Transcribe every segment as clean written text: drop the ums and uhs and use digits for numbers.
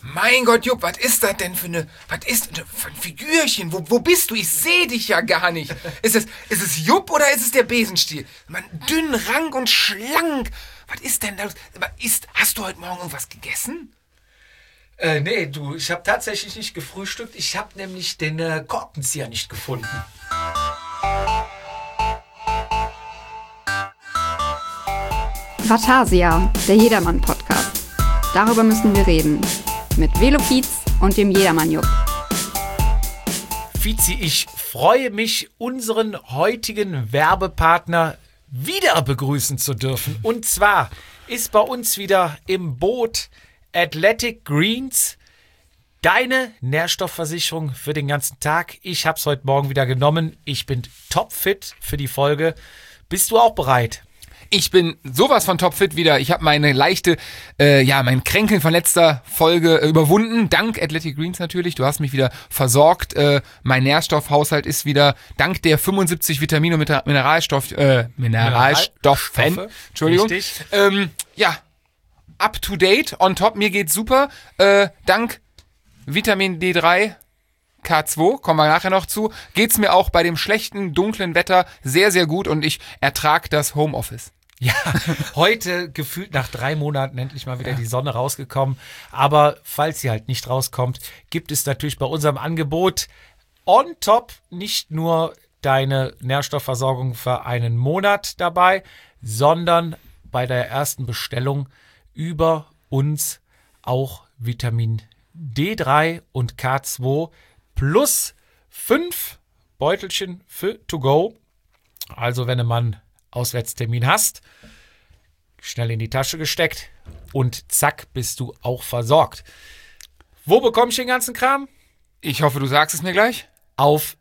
Mein Gott, Jupp, was ist das denn für ein Figürchen? Wo bist du? Ich sehe dich ja gar nicht. Ist es Jupp oder ist es der Besenstiel? Man, dünn, rank und schlank. Was ist denn da los? Hast du heute Morgen irgendwas gegessen? Nee, du, ich habe tatsächlich nicht gefrühstückt. Ich habe nämlich den Korkenzieher nicht gefunden. Vatasia, der Jedermann-Podcast. Darüber müssen wir reden. Mit Velo Fietz und dem Jedermann-Jupp. Fizi, ich freue mich, unseren heutigen Werbepartner wieder begrüßen zu dürfen. Und zwar ist bei uns wieder im Boot Athletic Greens, deine Nährstoffversicherung für den ganzen Tag. Ich habe es heute Morgen wieder genommen. Ich bin topfit für die Folge. Bist du auch bereit? Ich bin sowas von topfit wieder. Ich habe meine mein Kränkeln von letzter Folge überwunden. Dank Athletic Greens natürlich. Du hast mich wieder versorgt. Mein Nährstoffhaushalt ist wieder dank der 75 Vitamine und Mineralstoffen. Entschuldigung. Richtig. Up to date, on top. Mir geht's super. Dank Vitamin D3. K2, kommen wir nachher noch zu, geht's mir auch bei dem schlechten, dunklen Wetter sehr, sehr gut und ich ertrage das Homeoffice. Ja, heute gefühlt nach 3 Monaten endlich mal wieder die Sonne rausgekommen. Aber falls sie halt nicht rauskommt, gibt es natürlich bei unserem Angebot on top nicht nur deine Nährstoffversorgung für einen Monat dabei, sondern bei der ersten Bestellung über uns auch Vitamin D3 und K2 plus 5 Beutelchen für to go. Also wenn du mal einen Auswärtstermin hast, schnell in die Tasche gesteckt und zack, bist du auch versorgt. Wo bekomme ich den ganzen Kram? Ich hoffe, du sagst es mir gleich. Auf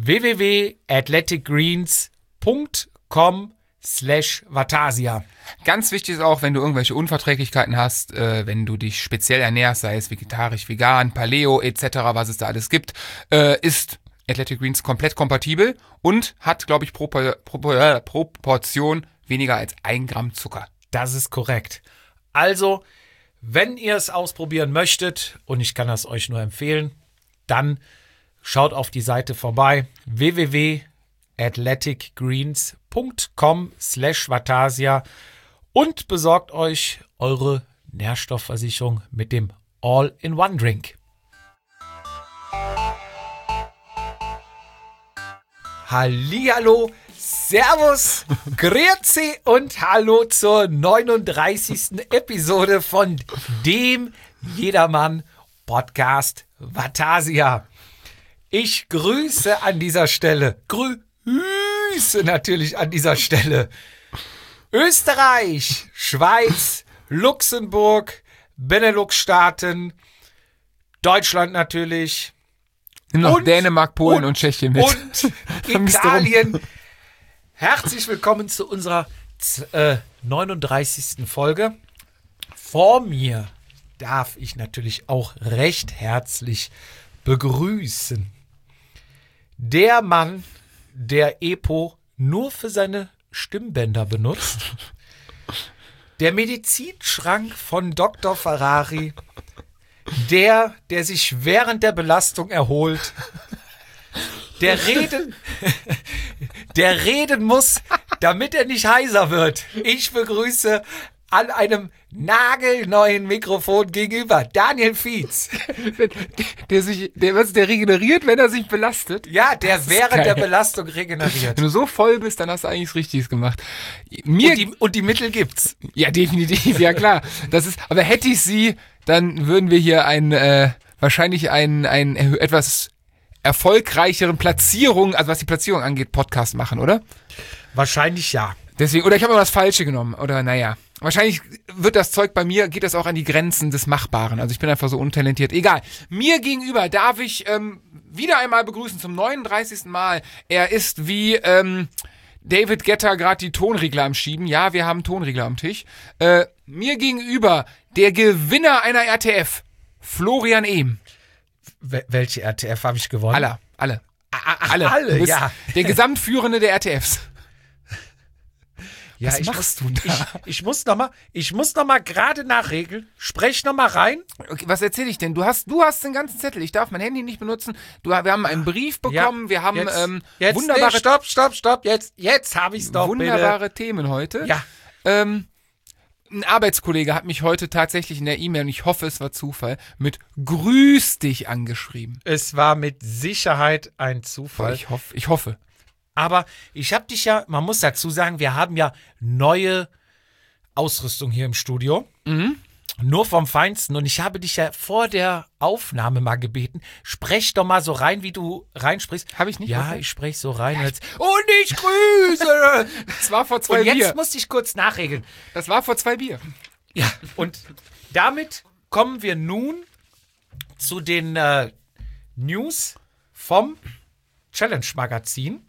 www.athleticgreens.com/Vatasia. Ganz wichtig ist auch, wenn du irgendwelche Unverträglichkeiten hast, wenn du dich speziell ernährst, sei es vegetarisch, vegan, Paleo etc., was es da alles gibt, ist Athletic Greens komplett kompatibel und hat, glaube ich, pro Portion weniger als 1 Gramm Zucker. Das ist korrekt. Also, wenn ihr es ausprobieren möchtet, und ich kann das euch nur empfehlen, dann schaut auf die Seite vorbei, www.athleticgreens.com/Vatasia und besorgt euch eure Nährstoffversicherung mit dem All-in-One-Drink. Hallihallo, Servus, Grüezi und Hallo zur 39. Episode von dem Jedermann-Podcast Vatasia. Ich grüße an dieser Stelle, Grüße natürlich an dieser Stelle Österreich, Schweiz, Luxemburg, Benelux-Staaten, Deutschland natürlich. Noch Dänemark, Polen und Tschechien mit. Und Italien. Herzlich willkommen zu unserer 39. Folge. Vor mir darf ich natürlich auch recht herzlich begrüßen. Der Mann, der Epo nur für seine Stimmbänder benutzt. Der Medizinschrank von Dr. Ferrari. Der sich während der Belastung erholt. Der reden muss, damit er nicht heiser wird. Ich begrüße an einem nagelneuen Mikrofon gegenüber Daniel Fietz. Der regeneriert, wenn er sich belastet. Ja, der während der Belastung regeneriert. Wenn du so voll bist, dann hast du eigentlich Richtiges gemacht. Und die Mittel gibt's. Ja, definitiv, ja klar. Aber hätte ich sie, dann würden wir hier wahrscheinlich einen etwas erfolgreicheren Platzierung, also was die Platzierung angeht, Podcast machen, oder? Wahrscheinlich ja. Deswegen, oder ich habe mal das Falsche genommen, oder naja. Wahrscheinlich wird das Zeug bei mir, geht das auch an die Grenzen des Machbaren. Also ich bin einfach so untalentiert. Egal. Mir gegenüber darf ich wieder einmal begrüßen zum 39. Mal. Er ist wie David Guetta gerade die Tonregler am Schieben. Ja, wir haben Tonregler am Tisch. Mir gegenüber der Gewinner einer RTF, Florian Ehm. Welche RTF habe ich gewonnen? Alle, ja. Der Gesamtführende der RTFs. Ja, Was machst du da? Ich muss noch mal gerade nachregeln. Sprech noch mal rein. Okay, was erzähle ich denn? Du hast den ganzen Zettel. Ich darf mein Handy nicht benutzen. Wir haben einen Brief bekommen. Wir haben wunderbare, Stopp. Jetzt habe ich es doch, wunderbare Themen heute. Ja. Ein Arbeitskollege hat mich heute tatsächlich in der E-Mail, und ich hoffe, es war Zufall, mit Grüß dich angeschrieben. Es war mit Sicherheit ein Zufall. Ich hoffe. Aber ich habe dich ja, man muss dazu sagen, wir haben ja neue Ausrüstung hier im Studio. Nur vom Feinsten. Und ich habe dich ja vor der Aufnahme mal gebeten, sprech doch mal so rein, wie du reinsprichst. Habe ich nicht? Ja, Okay. ich sprech so rein. Und ich grüße. Das war vor 2 Und jetzt Bier. musste ich kurz nachregeln. Das war vor 2 Bier. Ja, und damit kommen wir nun zu den News vom Challenge-Magazin.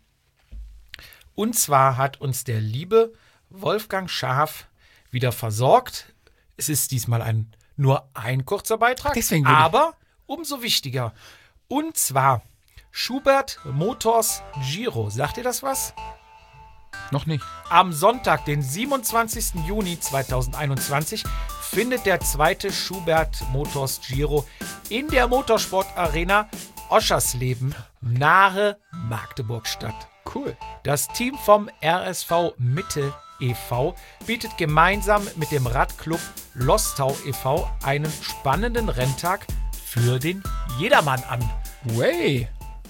Und zwar hat uns der liebe Wolfgang Schaaf wieder versorgt. Es ist diesmal nur ein kurzer Beitrag, Deswegen würde ich- aber umso wichtiger. Und zwar Schubert Motors Giro. Sagt ihr das was? Noch nicht. Am Sonntag, den 27. Juni 2021, findet der zweite Schubert Motors Giro in der Motorsportarena Oschersleben nahe Magdeburg statt. Cool. Das Team vom RSV Mitte e.V. bietet gemeinsam mit dem Radclub Lostau e.V. einen spannenden Renntag für den Jedermann an. Way.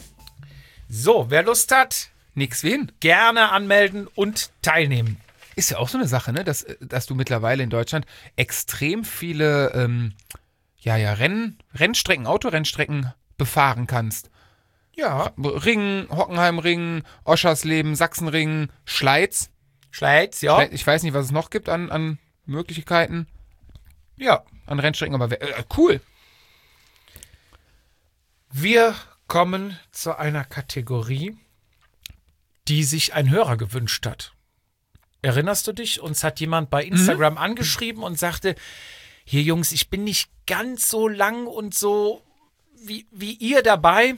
So, wer Lust hat, Nix wie hin. gerne anmelden und teilnehmen. Ist ja auch so eine Sache, ne? Dass du mittlerweile in Deutschland extrem viele Rennstrecken, Autorennstrecken befahren kannst. Ja, Ringen, Hockenheimringen, Oschersleben, Sachsenringen, Schleiz. Schleiz, ja. Ich weiß nicht, was es noch gibt an Möglichkeiten, Ja. an Rennstrecken, aber cool. Wir kommen zu einer Kategorie, die sich ein Hörer gewünscht hat. Erinnerst du dich? Uns hat jemand bei Instagram angeschrieben und sagte, hier Jungs, ich bin nicht ganz so lang und so wie ihr dabei.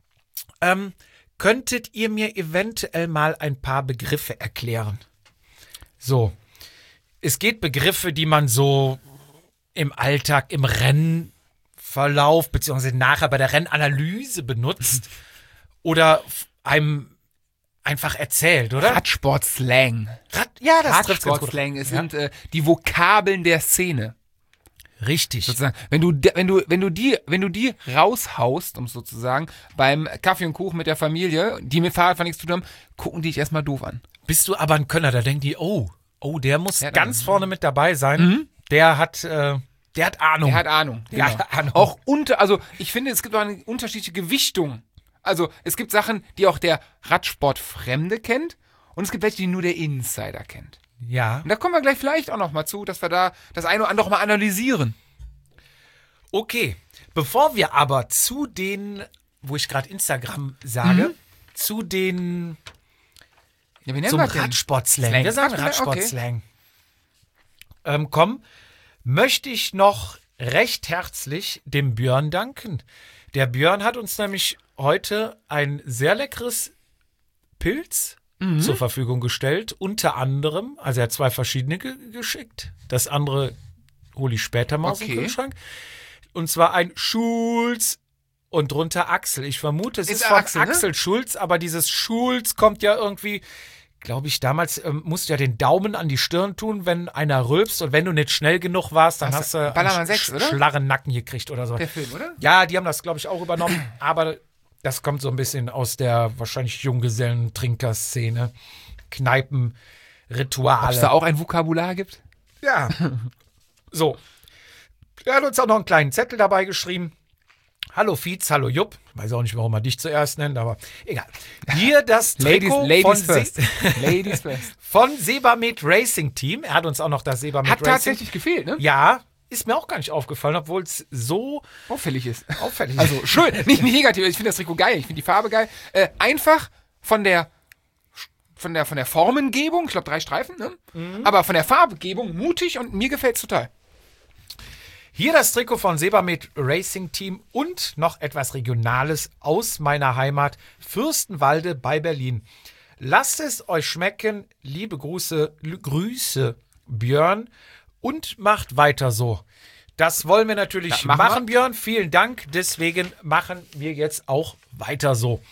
Könntet ihr mir eventuell mal ein paar Begriffe erklären? So, es geht Begriffe, die man so im Alltag, im Rennverlauf, beziehungsweise nachher bei der Rennanalyse benutzt oder einem einfach erzählt, oder? Radsport-Slang. Ja, das trifft ganz gut. Radsport-Slang, es sind die Vokabeln der Szene. Richtig. Sozusagen. Wenn du die raushaust, um sozusagen, beim Kaffee und Kuchen mit der Familie, die mit Fahrradfahren nichts zu tun haben, gucken die dich erstmal doof an. Bist du aber ein Könner, da denken die, oh, der muss Ja, ganz vorne mit dabei sein. Der hat Ahnung. Er hat Ahnung. Der Genau. hat Ahnung. Auch ich finde, es gibt auch eine unterschiedliche Gewichtung. Also, es gibt Sachen, die auch der Radsportfremde kennt, und es gibt welche, die nur der Insider kennt. Ja. Und da kommen wir gleich vielleicht auch noch mal zu, dass wir da das eine oder andere mal analysieren. Okay. Bevor wir aber zu den, wo ich gerade Instagram sage, zu den Ja, wie nennen zum wir den? Radsportslang. Slang. Wir sagen Radsportslang. Möchte ich noch recht herzlich dem Björn danken. Der Björn hat uns nämlich heute ein sehr leckeres Pilz zur Verfügung gestellt. Unter anderem, also er hat 2 verschiedene geschickt. Das andere hole ich später mal aus dem Okay. Kühlschrank. Und zwar ein Schulz und drunter Axel. Ich vermute, es ist von Axel, ne? Axel Schulz, aber dieses Schulz kommt ja irgendwie, glaube ich, damals musst du ja den Daumen an die Stirn tun, wenn einer rülpst, und wenn du nicht schnell genug warst, dann hast du Ballermann 6, oder? schlarren Nacken gekriegt oder so. Der Film, oder? Ja, die haben das, glaube ich, auch übernommen, aber das kommt so ein bisschen aus der wahrscheinlich Junggesellen-Trinker-Szene. Kneipen, Rituale. Ob es da auch ein Vokabular gibt? Ja. So. Er hat uns auch noch einen kleinen Zettel dabei geschrieben. Hallo Fietz, hallo Jupp. Weiß auch nicht, warum er dich zuerst nennt, aber egal. Hier das Trikot Ladies first. Ladies first. von Sebamed Racing Team. Er hat uns auch noch das Sebamed Hat Racing. tatsächlich gefehlt, ne? Ja, ist mir auch gar nicht aufgefallen, obwohl es so Auffällig ist. auffällig ist. Also schön, nicht negativ. Ich finde das Trikot geil. Ich finde die Farbe geil. Einfach von der Formengebung. Ich glaube 3 Streifen, ne? Aber von der Farbgebung mutig, und mir gefällt es total. Hier das Trikot von Sebamed Racing Team und noch etwas Regionales aus meiner Heimat Fürstenwalde bei Berlin. Lasst es euch schmecken. Liebe Grüße, Björn. Und macht weiter so. Das wollen wir natürlich machen, Björn. Vielen Dank. Deswegen machen wir jetzt auch weiter so.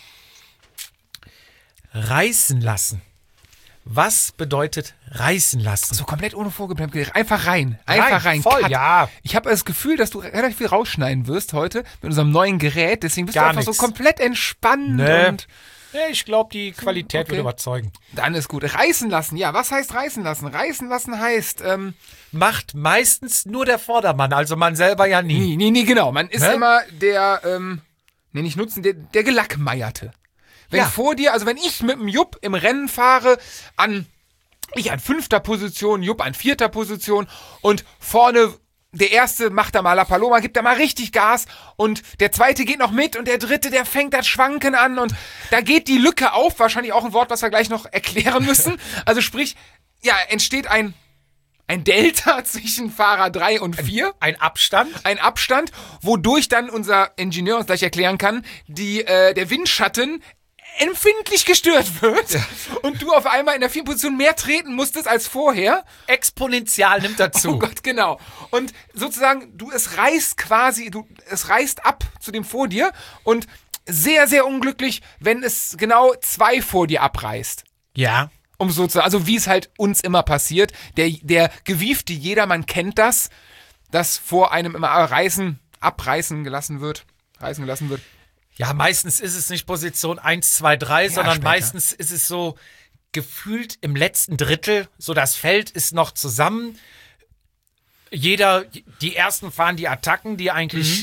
Reißen lassen. Was bedeutet reißen lassen? So komplett ohne Vorgeplänkel. Einfach rein. Einfach rein. Voll, Cut. ja. Ich habe das Gefühl, dass du relativ viel rausschneiden wirst heute mit unserem neuen Gerät. Deswegen bist du einfach so komplett entspannt. Nee. Und Ja, ich glaube, die Qualität wird überzeugen. Dann ist gut. Reißen lassen. Ja, was heißt reißen lassen? Reißen lassen heißt... Macht meistens nur der Vordermann, also man selber ja nie. Nee, genau. Man ist immer der, nicht Nutzen, der Gelackmeierte. Wenn vor dir, also wenn ich mit dem Jupp im Rennen fahre, ich an 5. Position, Jupp an 4. Position und vorne der Erste macht da mal La Paloma, gibt da mal richtig Gas und der Zweite geht noch mit und der Dritte, der fängt das Schwanken an und da geht die Lücke auf, wahrscheinlich auch ein Wort, was wir gleich noch erklären müssen. Also sprich, ja, entsteht ein Delta zwischen Fahrer 3 und 4. Ein Abstand. Ein Abstand, wodurch dann unser Ingenieur uns gleich erklären kann, der Windschatten empfindlich gestört wird und du auf einmal in der 4. Position mehr treten musstest als vorher. Exponentiell nimmt dazu. Oh Gott, genau. Und sozusagen, es reißt ab zu dem vor dir und sehr, sehr unglücklich, wenn es genau 2 vor dir abreißt. Ja. Also wie es halt uns immer passiert. Der gewiefte Jedermann kennt das, dass vor einem immer abreißen gelassen wird. Ja, meistens ist es nicht Position 1, 2, 3, sondern später. meistens ist es so gefühlt im letzten Drittel, so das Feld ist noch zusammen. Die Ersten fahren die Attacken, die eigentlich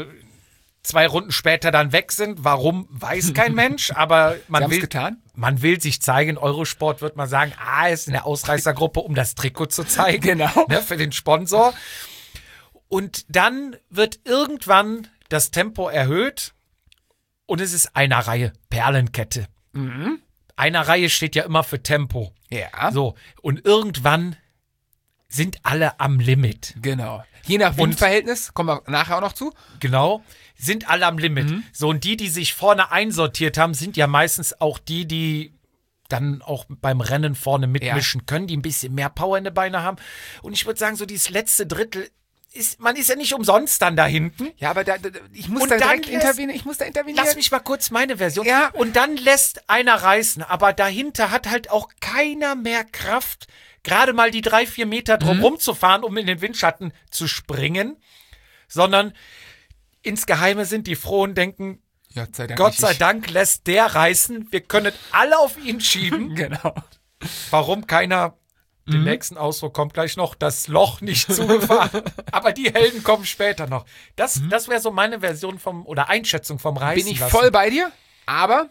2 Runden später dann weg sind. Warum, weiß kein Mensch, aber man will sich zeigen. Eurosport wird man sagen, ist in der Ausreißergruppe, um das Trikot zu zeigen. Genau. Ne, für den Sponsor. Und dann wird irgendwann das Tempo erhöht und es ist einer Reihe, Perlenkette. Einer Reihe steht ja immer für Tempo. Ja. So, und irgendwann sind alle am Limit. Genau. Je nach Windverhältnis, kommen wir nachher auch noch zu. Genau, sind alle am Limit. So, und die sich vorne einsortiert haben, sind ja meistens auch die dann auch beim Rennen vorne mitmischen können, die ein bisschen mehr Power in den Beinen haben. Und ich würde sagen, so dieses letzte Drittel, man ist ja nicht umsonst dann da hinten. Ja, aber ich muss da direkt intervenieren. Lass mich mal kurz meine Version. Ja. Und dann lässt einer reißen, aber dahinter hat halt auch keiner mehr Kraft, gerade mal die 3-4 Meter drumherum zu fahren, um in den Windschatten zu springen, sondern insgeheime sind die froh und denken, Gott sei Dank lässt der reißen, wir können alle auf ihn schieben. Genau. Warum keiner den nächsten Ausdruck kommt gleich noch, das Loch nicht zugefahren. Aber die Helden kommen später noch. Das wäre so meine Version oder Einschätzung vom Reißen. Bin ich voll bei dir, aber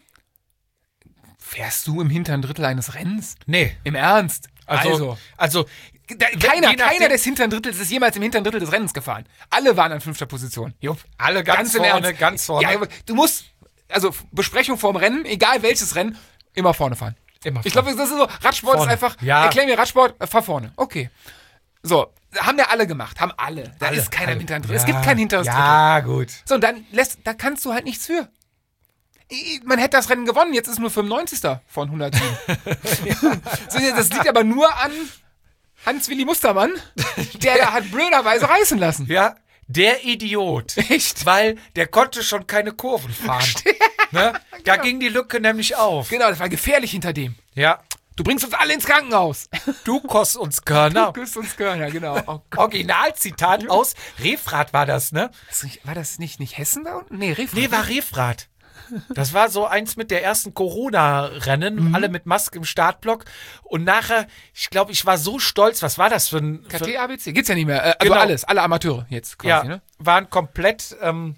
fährst du im hinteren Drittel eines Rennens? Nee. Im Ernst? Also keiner des hinteren Drittels ist jemals im hinteren Drittel des Rennens gefahren. Alle waren an 5. Position. Jupp. Alle ganz vorne. Ja, du musst, Besprechung vorm Rennen, egal welches Rennen, immer vorne fahren. Ich glaube, das ist so, Radsport vorne. Ist einfach, ja. Erklär mir Radsport, fahr vorne. Okay. So, haben ja alle gemacht, haben alle. Da ist keiner im hinteren Drittel. Ja. Es gibt kein hinteres Drittel. Ja, gut. So, und da kannst du halt nichts für. Man hätte das Rennen gewonnen, jetzt ist nur 95. von 107. So, das liegt aber nur an Hans-Willi Mustermann, der da hat blöderweise reißen lassen. Ja, der Idiot. Echt? Weil der konnte schon keine Kurven fahren. Ne? Da ging die Lücke nämlich auf. Genau, das war gefährlich hinter dem. Ja. Du bringst uns alle ins Krankenhaus. Du kostest uns Körner. Du kostet uns Körner, genau. Oh, Originalzitat aus Refrath war das, ne? War das nicht Hessen da unten? Nee, Refrath. Nee, war Refrath. Das war so eins mit der ersten Corona-Rennen, alle mit Maske im Startblock. Und nachher, ich glaube, ich war so stolz. Was war das für ein... KT, ABC? Gibt's ja nicht mehr. Also genau. alles, alle Amateure jetzt quasi, ne? Waren komplett,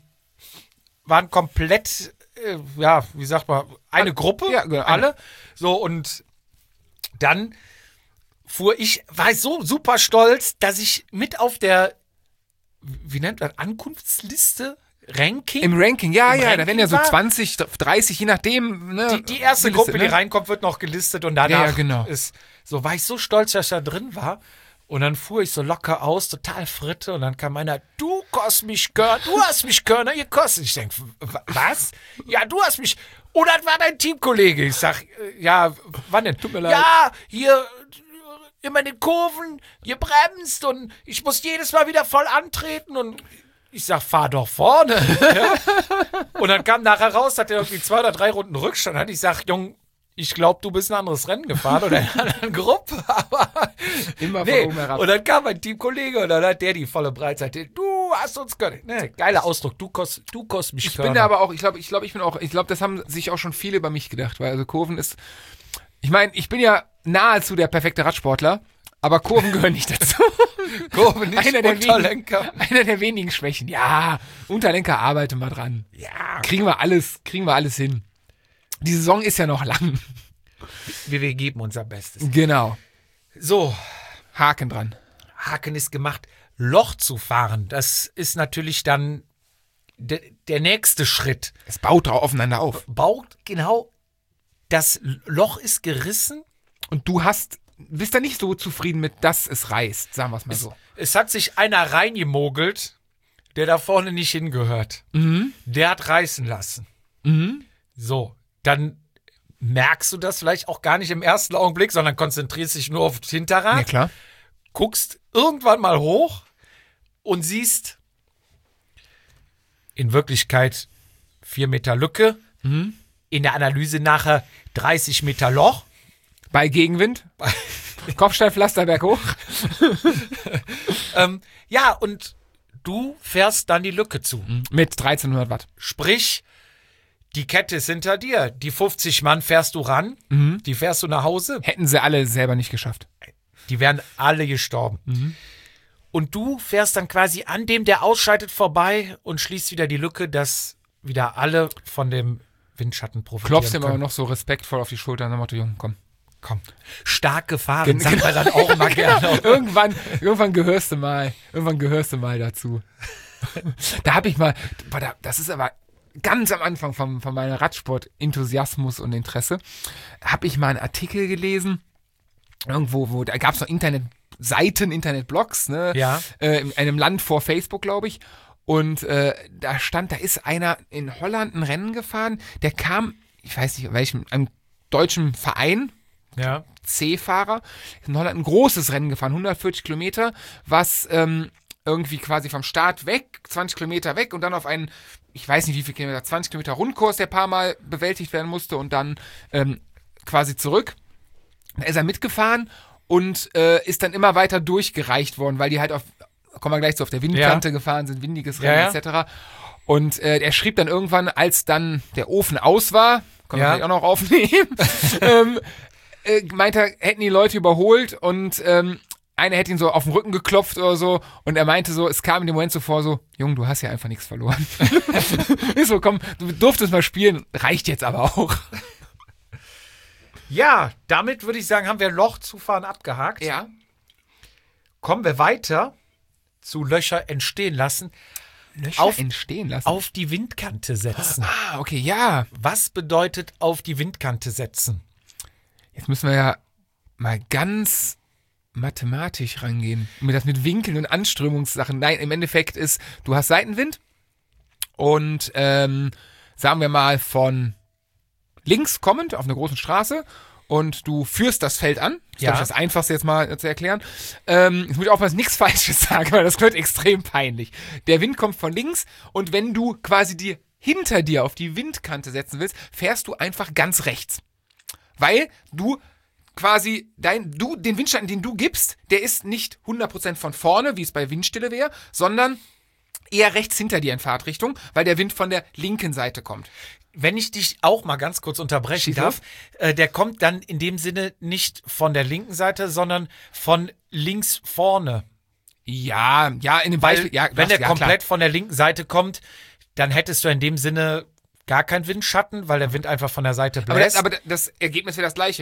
wie sagt man, eine Gruppe, ja, genau, alle. So, und dann war ich so super stolz, dass ich mit auf der, wie nennt man, Ankunftsliste... Ranking? Im Ranking, ja, da werden ja so 20, 30, je nachdem. Ne, die erste gelistet, Gruppe, die reinkommt, wird noch gelistet und danach genau. war ich so stolz, dass ich da drin war. Und dann fuhr ich so locker aus, total Fritte. Und dann kam einer, du hast mich gehört, du hast mich gehört, ihr kostet. Ich denke, was? Ja, du hast mich. Und das war dein Teamkollege. Ich sag, ja, wann denn? Tut mir leid. Ja, hier immer in den Kurven, ihr bremst und ich muss jedes Mal wieder voll antreten. Und ich sag, fahr doch vorne. Ja. Und dann kam nachher raus, hat er irgendwie 2 oder 3 Runden Rückstand. Und ich sag, Jung, ich glaube, du bist ein anderes Rennen gefahren oder in einer anderen Gruppe, aber Immer von oben herab. Und dann kam mein Teamkollege und dann hat der die volle Breitseite. Du hast uns gehört. Ne, geiler Ausdruck. Du kost mich Ich bin da aber auch, ich glaube, das haben sich auch schon viele über mich gedacht, weil also Kurven ist, ich meine, ich bin ja nahezu der perfekte Radsportler, aber Kurven gehören nicht dazu. Kurven nicht, einer der Unterlenker. Einer der wenigen Schwächen. Ja, Unterlenker, arbeite mal dran. Ja. Kriegen wir alles hin. Die Saison ist ja noch lang. Wir geben unser Bestes. Genau. So, Haken dran. Haken ist gemacht. Loch zu fahren, das ist natürlich dann der nächste Schritt. Es baut aufeinander auf. Genau, das Loch ist gerissen. Und du bist da nicht so zufrieden mit, dass es reißt, sagen wir es mal so. Es hat sich einer reingemogelt, der da vorne nicht hingehört. Der hat reißen lassen. So, dann merkst du das vielleicht auch gar nicht im ersten Augenblick, sondern konzentrierst dich nur auf das Hinterrad. Ja, klar. Guckst irgendwann mal hoch und siehst in Wirklichkeit 4 Meter Lücke. In der Analyse nachher 30 Meter Loch. Bei Gegenwind. Kopfsteinpflaster berghoch. Ja, und du fährst dann die Lücke zu. Mit 1300 Watt. Sprich, die Kette ist hinter dir. Die 50 Mann fährst du ran. Die fährst du nach Hause. Hätten sie alle selber nicht geschafft. Die wären alle gestorben. Und du fährst dann quasi an dem, der ausscheidet, vorbei und schließt wieder die Lücke, dass wieder alle von dem Windschatten profitieren Klopfst ihm aber noch so respektvoll auf die Schulter und dann Motto, Junge, komm. Stark gefahren, sagen wir dann auch immer gerne. Irgendwann gehörst du mal dazu. Da habe ich mal, das ist aber ganz am Anfang von meinem Radsport-Enthusiasmus und Interesse, habe ich mal einen Artikel gelesen, irgendwo, da gab es noch Internetseiten, Internetblogs, ne? Ja. In einem Land vor Facebook, glaube ich. Und da ist einer in Holland ein Rennen gefahren, der kam, ich weiß nicht, einem deutschen Verein, Ja. C-Fahrer, in Holland ein großes Rennen gefahren, 140 Kilometer, was irgendwie quasi vom Start weg, 20 Kilometer weg und dann auf einen, ich weiß nicht wie viel Kilometer, 20 Kilometer Rundkurs, der ein paar Mal bewältigt werden musste und dann quasi zurück. Da ist er mitgefahren und ist dann immer weiter durchgereicht worden, weil die halt kommen wir gleich so, auf der Windkante gefahren sind, windiges Rennen etc. Und er schrieb dann irgendwann, als dann der Ofen aus war, können wir vielleicht auch noch aufnehmen, meinte er, hätten die Leute überholt und einer hätte ihn so auf den Rücken geklopft oder so und er meinte so, es kam in dem Moment so vor, so, Junge, du hast ja einfach nichts verloren. Ist so, komm, du durftest mal spielen, reicht jetzt aber auch. Ja, damit würde ich sagen, haben wir Lochzufahren abgehakt. Ja. Kommen wir weiter zu Löcher entstehen lassen. Entstehen lassen. Auf die Windkante setzen. Ah, okay, ja. Was bedeutet auf die Windkante setzen? Jetzt müssen wir ja mal ganz mathematisch rangehen. Mit Winkeln und Anströmungssachen. Nein, im Endeffekt ist, du hast Seitenwind und sagen wir mal von links kommend auf einer großen Straße und du führst das Feld an. Das ist, glaube ich, das Einfachste jetzt mal zu erklären. Jetzt muss ich aufpassen, nichts Falsches sagen, weil das wird extrem peinlich. Der Wind kommt von links und wenn du quasi hinter dir auf die Windkante setzen willst, fährst du einfach ganz rechts. Weil du quasi den Windschatten, den du gibst, der ist nicht 100% von vorne, wie es bei Windstille wäre, sondern eher rechts hinter dir in Fahrtrichtung, weil der Wind von der linken Seite kommt. Wenn ich dich auch mal ganz kurz unterbrechen darf, der kommt dann in dem Sinne nicht von der linken Seite, sondern von links vorne. Ja, in dem Beispiel. Ja, wenn der komplett von der linken Seite kommt, dann hättest du in dem Sinne gar keinen Windschatten, weil der Wind einfach von der Seite bläst. Aber das Ergebnis wäre das gleiche.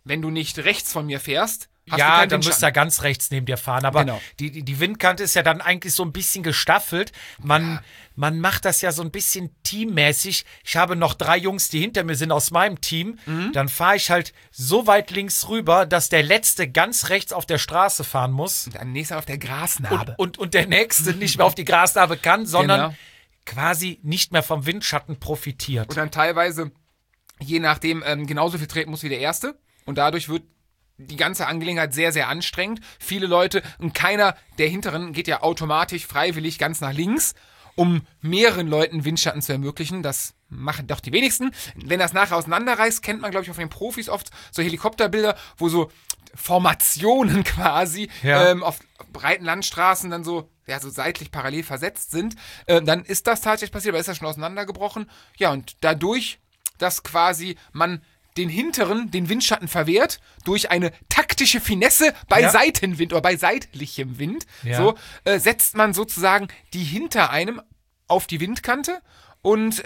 wenn du nicht rechts von mir fährst, hast du Ja, keinen dann Windschatten. müsst ihr ganz rechts neben dir fahren. Aber Genau. die Windkante ist ja dann eigentlich so ein bisschen gestaffelt. Man macht das ja so ein bisschen teammäßig. Ich habe noch 3 Jungs, die hinter mir sind aus meinem Team. Dann fahre ich halt so weit links rüber, dass der Letzte ganz rechts auf der Straße fahren muss. Und am nächsten auf der Grasnarbe. Und der Nächste nicht mehr auf die Grasnarbe kann, sondern Genau. quasi nicht mehr vom Windschatten profitiert. Und dann teilweise, je nachdem, genauso viel treten muss wie der Erste. Und dadurch wird die ganze Angelegenheit sehr, sehr anstrengend. Viele Leute und keiner der Hinteren geht ja automatisch freiwillig ganz nach links, um mehreren Leuten Windschatten zu ermöglichen. Das machen doch die wenigsten. Wenn das nachher auseinanderreißt, kennt man, glaube ich, auf den Profis oft so Helikopterbilder, wo so Formationen quasi auf breiten Landstraßen dann so seitlich parallel versetzt sind. Dann ist das tatsächlich passiert, aber ist das schon auseinandergebrochen. Ja, und dadurch, dass quasi man den Hinteren den Windschatten verwehrt, durch eine taktische Finesse bei Seitenwind oder bei seitlichem Wind, setzt man sozusagen die hinter einem auf die Windkante und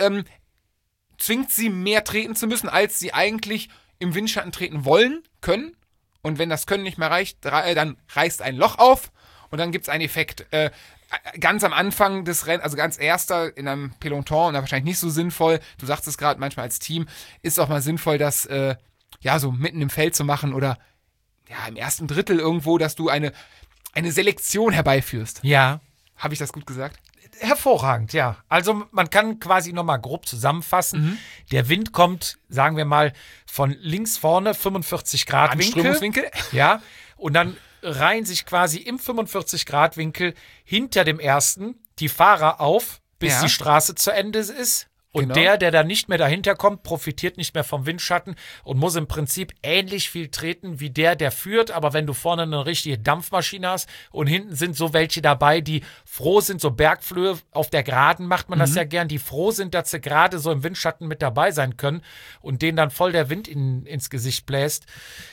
zwingt sie mehr treten zu müssen, als sie eigentlich im Windschatten treten wollen, können. Und wenn das Können nicht mehr reicht, dann reißt ein Loch auf und dann gibt es einen Effekt. Ganz am Anfang des Rennens, also ganz erster in einem Peloton, und da wahrscheinlich nicht so sinnvoll, du sagst es gerade, manchmal als Team, ist auch mal sinnvoll, das so mitten im Feld zu machen oder im ersten Drittel irgendwo, dass du eine Selektion herbeiführst. Ja. Habe ich das gut gesagt? Hervorragend, ja. Also man kann quasi nochmal grob zusammenfassen. Der Wind kommt, sagen wir mal, von links vorne, 45 Grad Anströmungswinkel. Ja, und dann reihen sich quasi im 45-Grad-Winkel hinter dem Ersten die Fahrer auf, bis die Straße zu Ende ist. Und der da nicht mehr dahinter kommt, profitiert nicht mehr vom Windschatten und muss im Prinzip ähnlich viel treten wie der führt. Aber wenn du vorne eine richtige Dampfmaschine hast und hinten sind so welche dabei, die froh sind, so Bergflöhe auf der Geraden macht man das ja gern, die froh sind, dass sie gerade so im Windschatten mit dabei sein können und denen dann voll der Wind ins Gesicht bläst.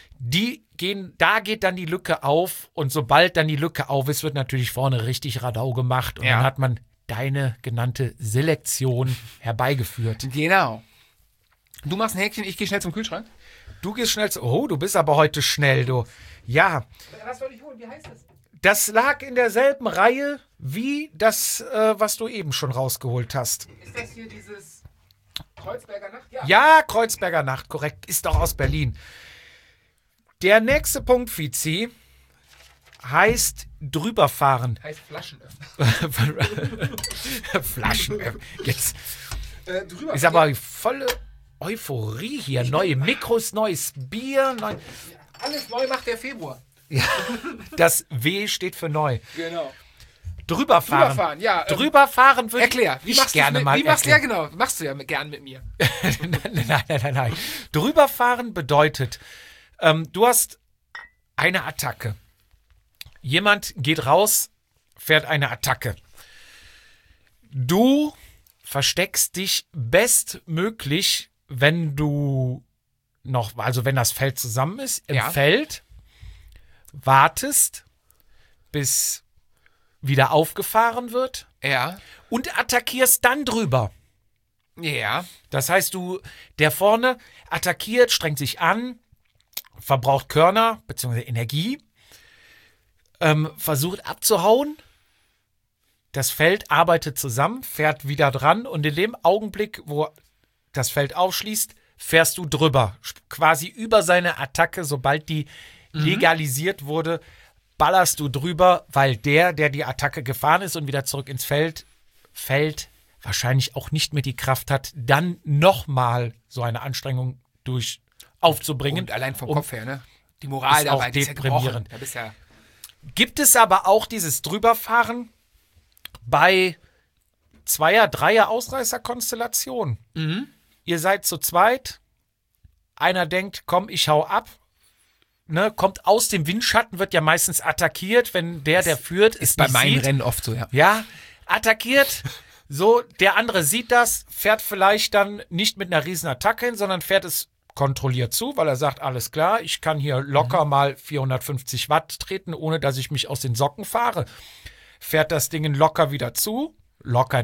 Da geht dann die Lücke auf und sobald dann die Lücke auf ist, wird natürlich vorne richtig Radau gemacht und dann hat man deine genannte Selektion herbeigeführt. Genau. Du machst ein Häkchen, ich gehe schnell zum Kühlschrank. Du gehst schnell du bist aber heute schnell, du. Ja. Was soll ich holen? Wie heißt es? Das lag in derselben Reihe wie das, was du eben schon rausgeholt hast. Ist das hier dieses Kreuzberger Nacht? Ja, Kreuzberger Nacht, korrekt. Ist doch aus Berlin. Der nächste Punkt, Fizi, heißt drüberfahren. Heißt Flaschenöffner. Flaschenöffner. Jetzt Drüber. ist aber volle Euphorie hier. Neue Mikros, neues Bier. Alles neu macht der Februar. Das W steht für neu. Genau. Drüberfahren. Drüberfahren, ja. Drüberfahren würde Erklär. ich gerne mal erklären. Ja, genau. Machst du ja gern mit mir. Nein. Drüberfahren bedeutet, du hast eine Attacke. Jemand geht raus, fährt eine Attacke. Du versteckst dich bestmöglich, wenn das Feld zusammen ist, im Feld, wartest, bis wieder aufgefahren wird und attackierst dann drüber. Ja. Das heißt, der vorne attackiert, strengt sich an, verbraucht Körner bzw. Energie, versucht abzuhauen. Das Feld arbeitet zusammen, fährt wieder dran und in dem Augenblick, wo das Feld aufschließt, fährst du drüber. Quasi über seine Attacke, sobald die legalisiert wurde, ballerst du drüber, weil der die Attacke gefahren ist und wieder zurück ins Feld wahrscheinlich auch nicht mehr die Kraft hat, dann nochmal so eine Anstrengung aufzubringen. Und allein vom Kopf her, ne? Die Moral ist dabei, auch die ist ja gebrochen. deprimierend. Da bist ja Gibt es aber auch dieses Drüberfahren bei Zweier-, Dreier Ausreißerkonstellation. Ihr seid zu zweit, einer denkt, komm, ich hau ab, ne, kommt aus dem Windschatten, wird ja meistens attackiert, wenn der führt, ist bei meinen Rennen oft so, ja. Ja, attackiert, so, der andere sieht das, fährt vielleicht dann nicht mit einer riesen Attacke hin, sondern fährt es kontrolliert zu, weil er sagt, alles klar, ich kann hier locker mal 450 Watt treten, ohne dass ich mich aus den Socken fahre. Fährt das Ding locker wieder zu, locker in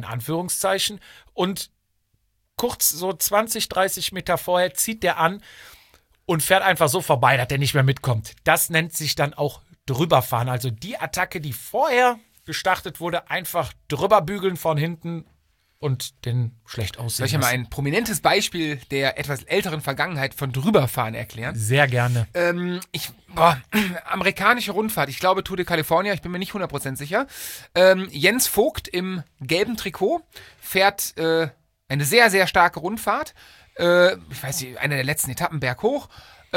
Anführungszeichen, und kurz so 20, 30 Meter vorher zieht der an und fährt einfach so vorbei, dass der nicht mehr mitkommt. Das nennt sich dann auch drüberfahren. Also die Attacke, die vorher gestartet wurde, einfach drüber bügeln von hinten und den schlecht aussehen Soll ich ja mal ein prominentes Beispiel der etwas älteren Vergangenheit von drüberfahren erklären? Sehr gerne. Amerikanische Rundfahrt, ich glaube Tour de California, ich bin mir nicht 100% sicher. Jens Vogt im gelben Trikot fährt eine sehr, sehr starke Rundfahrt. Ich weiß nicht, eine der letzten Etappen berghoch.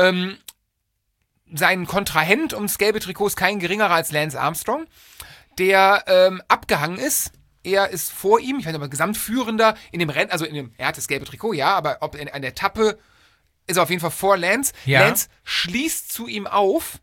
Sein Kontrahent ums gelbe Trikot ist kein geringerer als Lance Armstrong, der abgehangen ist. Er ist vor ihm, ich weiß nicht, aber Gesamtführender in dem Rennen, also er hat das gelbe Trikot, ja, aber ob an der Etappe ist er auf jeden Fall vor Lance. Ja. Lance schließt zu ihm auf.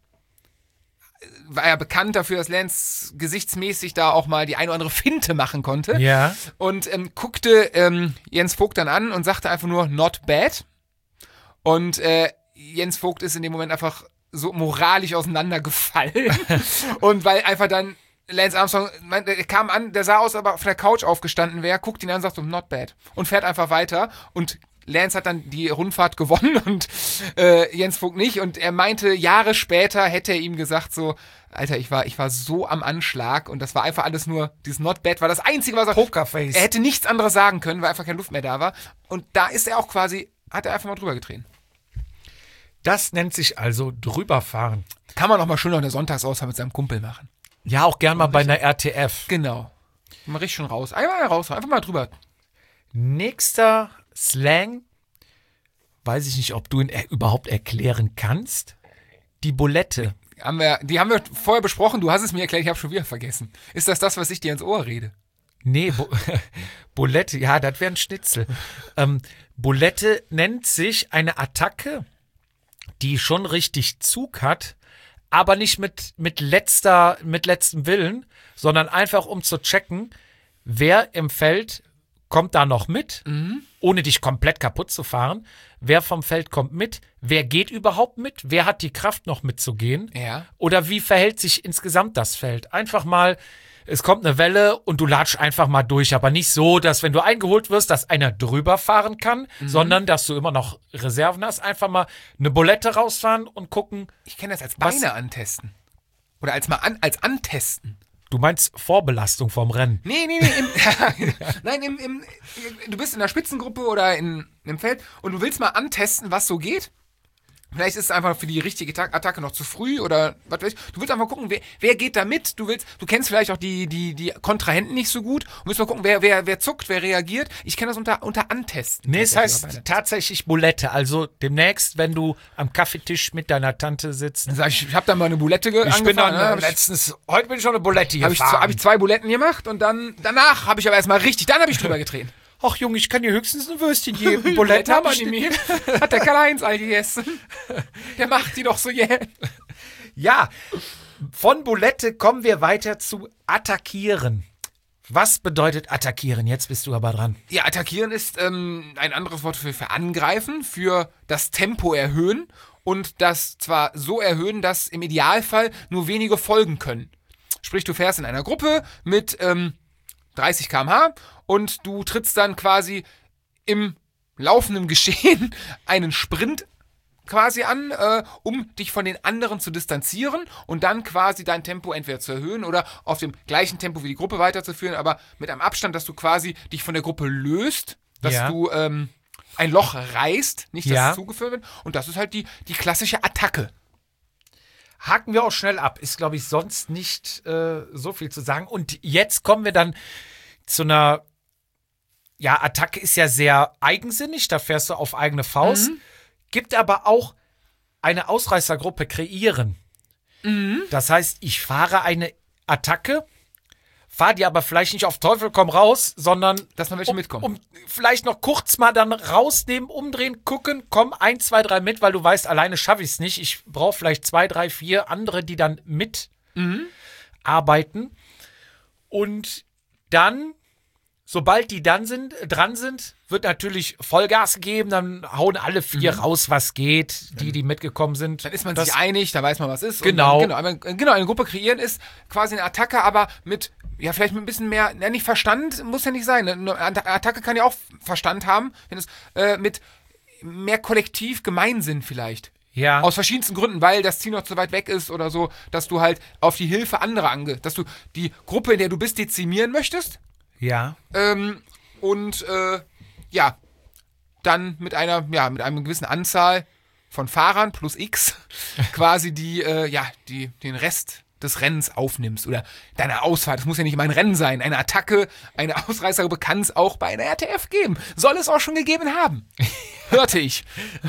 War ja bekannt dafür, dass Lance gesichtsmäßig da auch mal die eine oder andere Finte machen konnte. Ja. Und guckte Jens Vogt dann an und sagte einfach nur, not bad. Und Jens Vogt ist in dem Moment einfach so moralisch auseinandergefallen. Und weil einfach dann Lance Armstrong, der kam an, der sah aus, aber auf der Couch aufgestanden wäre, guckt ihn an und sagt so, not bad. Und fährt einfach weiter. Und Lance hat dann die Rundfahrt gewonnen und Jens Vogt nicht. Und er meinte, Jahre später hätte er ihm gesagt so, Alter, ich war so am Anschlag und das war einfach alles nur, dieses not bad war das Einzige, was Pokerface. er hätte nichts anderes sagen können, weil einfach keine Luft mehr da war. Und da ist er auch quasi, hat er einfach mal drüber getreten. Das nennt sich also drüberfahren. Kann man auch mal schön noch eine Sonntagsausfahrt mit seinem Kumpel machen. Ja, auch gern mal bei einer RTF. Genau. Man riecht schon raus. Einmal raus, einfach mal drüber. Nächster Slang, weiß ich nicht, ob du ihn überhaupt erklären kannst. Die Bulette. Die haben wir vorher besprochen, du hast es mir erklärt, ich habe schon wieder vergessen. Ist das, was ich dir ins Ohr rede? Nee, Bulette, ja, das wäre ein Schnitzel. Bulette nennt sich eine Attacke, die schon richtig Zug hat, aber nicht mit letztem Willen, sondern einfach um zu checken, wer im Feld kommt da noch mit, ohne dich komplett kaputt zu fahren. Wer vom Feld kommt mit? Wer geht überhaupt mit? Wer hat die Kraft noch mitzugehen? Ja. Oder wie verhält sich insgesamt das Feld? Einfach mal, es kommt eine Welle und du latschst einfach mal durch, aber nicht so, dass wenn du eingeholt wirst, dass einer drüber fahren kann, sondern dass du immer noch Reserven hast. Einfach mal eine Bulette rausfahren und gucken. Ich kenne das als Beine antesten. Oder als antesten. Du meinst Vorbelastung vom Rennen? Nee. Nein, du bist in der Spitzengruppe oder im Feld und du willst mal antesten, was so geht. Vielleicht ist es einfach für die richtige Attacke noch zu früh oder was weiß ich. Du willst einfach gucken, wer geht da mit. Du kennst vielleicht auch die Kontrahenten nicht so gut. Und willst mal gucken, wer zuckt, wer reagiert. Ich kenne das unter Antesten. Nee, es heißt tatsächlich Bulette. Also demnächst, wenn du am Kaffeetisch mit deiner Tante sitzt. Dann sag ich habe da mal eine Bulette Ich bin dann heute bin ich schon eine Bulette gefahren. Habe ich 2 Buletten gemacht und danach habe ich aber erstmal dann habe ich drüber getreten. Ach Junge, ich kann dir höchstens ein Würstchen geben. Bulette haben wir nicht mehr. Hat der Karl-Heinz all gegessen. Der macht die doch so jäh. Ja, von Bulette kommen wir weiter zu attackieren. Was bedeutet attackieren? Jetzt bist du aber dran. Ja, attackieren ist ein anderes Wort für angreifen, für das Tempo erhöhen und das zwar so erhöhen, dass im Idealfall nur wenige folgen können. Sprich, du fährst in einer Gruppe mit 30 km/h und du trittst dann quasi im laufenden Geschehen einen Sprint quasi an, um dich von den anderen zu distanzieren und dann quasi dein Tempo entweder zu erhöhen oder auf dem gleichen Tempo wie die Gruppe weiterzuführen, aber mit einem Abstand, dass du quasi dich von der Gruppe löst, dass du ein Loch reißt, nicht dass es zugeführt wird. Und das ist halt die klassische Attacke. Haken wir auch schnell ab. Ist, glaube ich, sonst nicht so viel zu sagen. Und jetzt kommen wir dann zu einer, ja, Attacke ist ja sehr eigensinnig, da fährst du auf eigene Faust. Gibt aber auch eine Ausreißergruppe kreieren. Das heißt, ich fahre eine Attacke, fahre die aber vielleicht nicht auf Teufel komm raus, sondern dass noch welche mitkommen. Vielleicht noch kurz mal dann rausnehmen, umdrehen, gucken, komm 1, 2, 3 mit, weil du weißt, alleine schaffe ich es nicht. Ich brauche vielleicht 2, 3, 4 andere, die dann mit arbeiten. Und dann, sobald die dann dran sind, wird natürlich Vollgas gegeben, dann hauen alle 4 raus, was geht, die mitgekommen sind. Dann ist man sich einig, da weiß man, was ist. Genau. Und dann, genau, eine Gruppe kreieren ist quasi eine Attacke, aber mit, ja, vielleicht mit ein bisschen mehr, nicht Verstand, muss ja nicht sein. Eine Attacke kann ja auch Verstand haben, wenn es mit mehr Kollektiv Gemeinsinn vielleicht. Ja. Aus verschiedensten Gründen, weil das Ziel noch zu weit weg ist oder so, dass du halt auf die Hilfe anderer dass du die Gruppe, in der du bist, dezimieren möchtest. Ja. Dann mit einer gewissen Anzahl von Fahrern plus X quasi den Rest des Rennens aufnimmst oder deine Ausfahrt. Das muss ja nicht immer ein Rennen sein. Eine Attacke, eine Ausreißergruppe kann es auch bei einer RTF geben. Soll es auch schon gegeben haben. Hörte ich.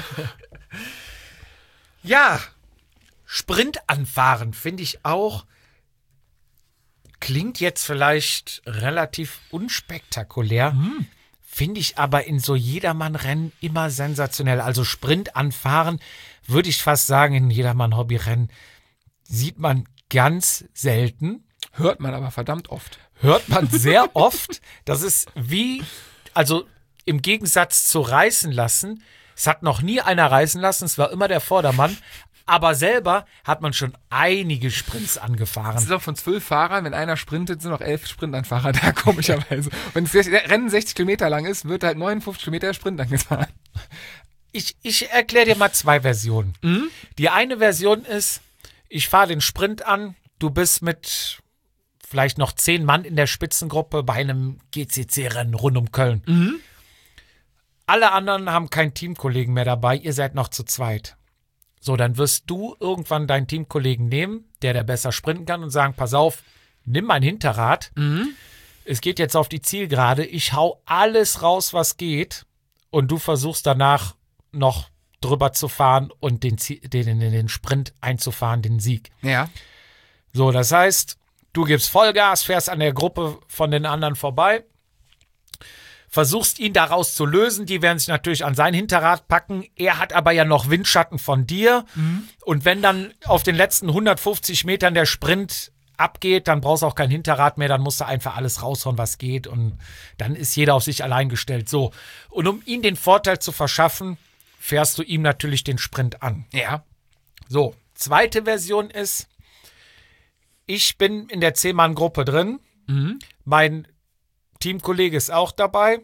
Ja, Sprint anfahren finde ich auch, klingt jetzt vielleicht relativ unspektakulär, finde ich aber in so Jedermann-Rennen immer sensationell. Also Sprint anfahren, würde ich fast sagen, in Jedermann-Hobbyrennen sieht man ganz selten. Hört man aber verdammt oft. Hört man sehr oft. Das ist also im Gegensatz zu reißen lassen, es hat noch nie einer reißen lassen, es war immer der Vordermann, aber selber hat man schon einige Sprints angefahren. Es ist auch von 12 Fahrern, wenn einer sprintet, sind noch 11 Sprintanfahrer da, komischerweise. Wenn das Rennen 60 Kilometer lang ist, wird halt 59 Kilometer Sprint angefahren. Ich erkläre dir mal 2 Versionen. Die eine Version ist, ich fahre den Sprint an, du bist mit vielleicht noch 10 Mann in der Spitzengruppe bei einem GCC-Rennen rund um Köln. Alle anderen haben keinen Teamkollegen mehr dabei, ihr seid noch zu zweit. So, dann wirst du irgendwann deinen Teamkollegen nehmen, der besser sprinten kann und sagen, pass auf, nimm mein Hinterrad, es geht jetzt auf die Zielgerade, ich hau alles raus, was geht und du versuchst danach noch drüber zu fahren und den Sprint einzufahren, den Sieg. Ja. So, das heißt, du gibst Vollgas, fährst an der Gruppe von den anderen vorbei, versuchst ihn daraus zu lösen, die werden sich natürlich an sein Hinterrad packen, er hat aber ja noch Windschatten von dir und wenn dann auf den letzten 150 Metern der Sprint abgeht, dann brauchst du auch kein Hinterrad mehr, dann musst du einfach alles raushauen, was geht und dann ist jeder auf sich allein gestellt. So, und um ihm den Vorteil zu verschaffen, fährst du ihm natürlich den Sprint an. Ja. So, zweite Version ist, ich bin in der 10-Mann-Gruppe drin, mein Teamkollege ist auch dabei.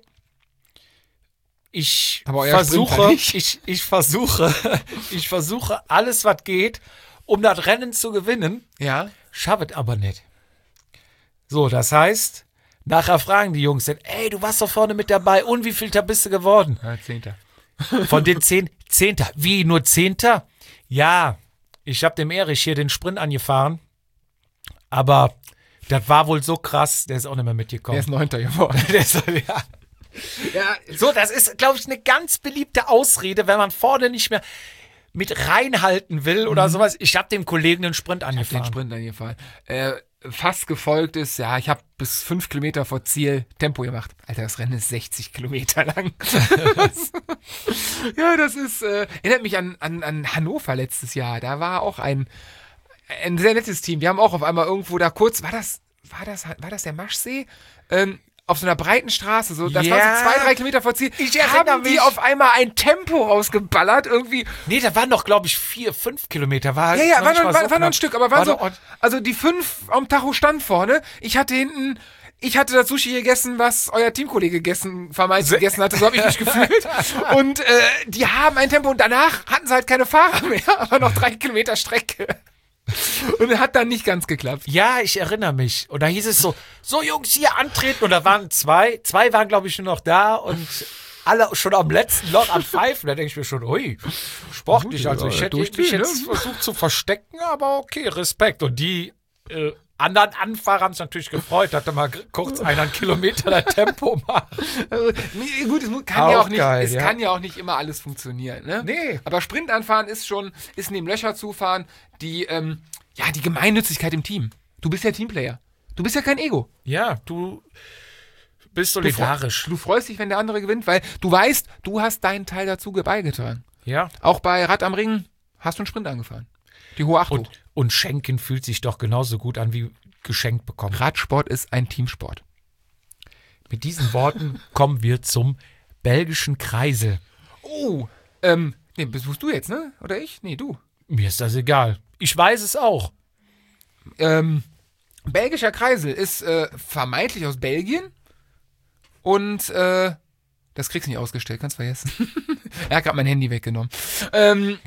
Ich versuche alles, was geht, um das Rennen zu gewinnen. Ja. Schaffe es aber nicht. So, das heißt, nachher fragen die Jungs dann, ey, du warst doch vorne mit dabei und wie vielter bist du geworden? Ja, 10. Von den 10, 10. Wie, nur 10? Ja, ich habe dem Erich hier den Sprint angefahren, aber das war wohl so krass, der ist auch nicht mehr mitgekommen. Der ist 9. geworden. So, das ist, glaube ich, eine ganz beliebte Ausrede, wenn man vorne nicht mehr mit reinhalten will oder sowas. Ich habe dem Kollegen den Sprint angefahren. Fast gefolgt ist, ja, ich habe bis 5 Kilometer vor Ziel Tempo gemacht. Alter, das Rennen ist 60 Kilometer lang. Ja, das ist, erinnert mich an Hannover letztes Jahr. Da war auch ein sehr nettes Team. Die haben auch auf einmal irgendwo da kurz, war das der Maschsee? Auf so einer breiten Straße, so, das war so 2-3 Kilometer vor Ziel. Haben die auf einmal ein Tempo rausgeballert, irgendwie. Nee, da waren noch, glaube ich, 4-5 Kilometer. War noch ein Stück, aber also die 5 am Tacho stand vorne. Ich hatte das Sushi gegessen, was euer Teamkollege vermeintlich gegessen hatte, so habe ich mich gefühlt. Und die haben ein Tempo und danach hatten sie halt keine Fahrer mehr, aber noch 3 Kilometer Strecke. Und hat dann nicht ganz geklappt. Ja, ich erinnere mich. Und da hieß es so Jungs, hier antreten. Und da waren 2 waren, glaube ich, schon noch da und alle schon am letzten Loch am Pfeifen. Da denke ich mir schon, ui, sportlich. Also ich hätte mich jetzt versucht zu verstecken, aber okay, Respekt. Und die anderen Anfahrer haben sich natürlich gefreut, dass da mal kurz einen Kilometer der Tempo macht. Gut, es kann ja auch nicht immer alles funktionieren. Ne? Nee. Aber Sprint anfahren ist neben Löcher zufahren die Gemeinnützigkeit im Team. Du bist ja Teamplayer. Du bist ja kein Ego. Ja, du bist solidarisch. Du freust dich, wenn der andere gewinnt, weil du weißt, du hast deinen Teil dazu beigetragen. Ja. Auch bei Rad am Ring hast du einen Sprint angefahren. Die hohe Achtung. Und Schenken fühlt sich doch genauso gut an wie geschenkt bekommen. Radsport ist ein Teamsport. Mit diesen Worten kommen wir zum belgischen Kreisel. Oh, bist du jetzt, ne? Oder ich? Nee, du. Mir ist das egal. Ich weiß es auch. Belgischer Kreisel ist vermeintlich aus Belgien und das kriegst du nicht ausgestellt, kannst vergessen. Er hat gerade mein Handy weggenommen.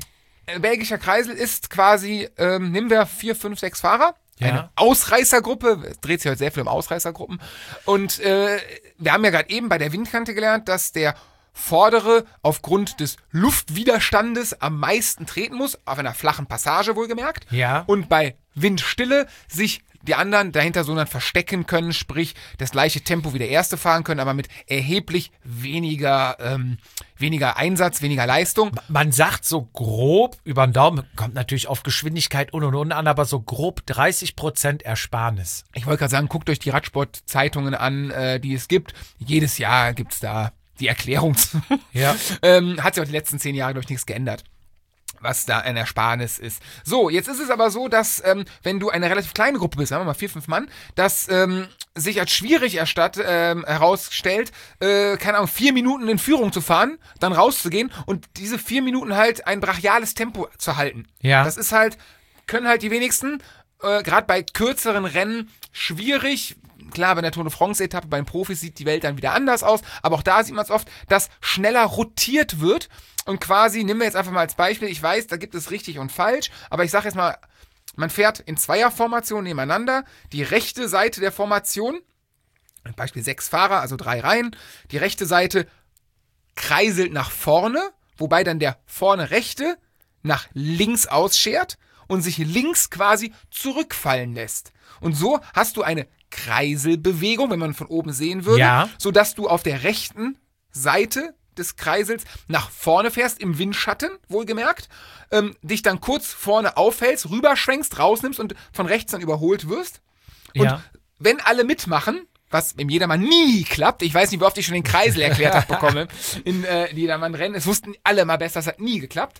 belgischer Kreisel ist quasi, nehmen wir 4, 5, 6 Fahrer. Ja. Eine Ausreißergruppe, es dreht sich heute sehr viel um Ausreißergruppen. Und wir haben ja gerade eben bei der Windkante gelernt, dass der Vordere aufgrund des Luftwiderstandes am meisten treten muss, auf einer flachen Passage wohlgemerkt. Ja. Und bei Windstille sich die anderen dahinter so dann verstecken können, sprich das gleiche Tempo wie der erste fahren können, aber mit erheblich weniger Einsatz, weniger Leistung. Man sagt so grob, über den Daumen, kommt natürlich auf Geschwindigkeit und an, aber so grob 30% Ersparnis. Ich wollte gerade sagen, guckt euch die Radsport-Zeitungen an, die es gibt. Jedes Jahr gibt es da die Erklärung zu. Ja. Hat sich auch die letzten 10 Jahre, glaube ich, nichts geändert, was da ein Ersparnis ist. So, jetzt ist es aber so, dass, wenn du eine relativ kleine Gruppe bist, sagen wir mal 4, 5 Mann, dass sich als schwierig herausstellt, keine Ahnung, 4 Minuten in Führung zu fahren, dann rauszugehen und diese 4 Minuten halt ein brachiales Tempo zu halten. Ja. Das ist halt, können halt die wenigsten, gerade bei kürzeren Rennen schwierig. Klar, bei der Tour de France-Etappe, bei den Profis sieht die Welt dann wieder anders aus, aber auch da sieht man es oft, dass schneller rotiert wird und quasi, nehmen wir jetzt einfach mal als Beispiel, ich weiß, da gibt es richtig und falsch, aber ich sage jetzt mal, man fährt in Zweierformation nebeneinander, die rechte Seite der Formation, Beispiel 6 Fahrer, also 3 Reihen, die rechte Seite kreiselt nach vorne, wobei dann der vorne rechte nach links ausschert und sich links quasi zurückfallen lässt. Und so hast du eine Kreiselbewegung, wenn man von oben sehen würde, Ja. sodass du auf der rechten Seite des Kreisels nach vorne fährst, im Windschatten, wohlgemerkt, dich dann kurz vorne aufhältst, rüberschwenkst, rausnimmst und von rechts dann überholt wirst. Und Ja. wenn alle mitmachen, was im Jedermann nie klappt, ich weiß nicht, wie oft ich schon den Kreisel erklärt habe bekommen in Jedermann-Rennen, es wussten alle mal besser, das hat nie geklappt.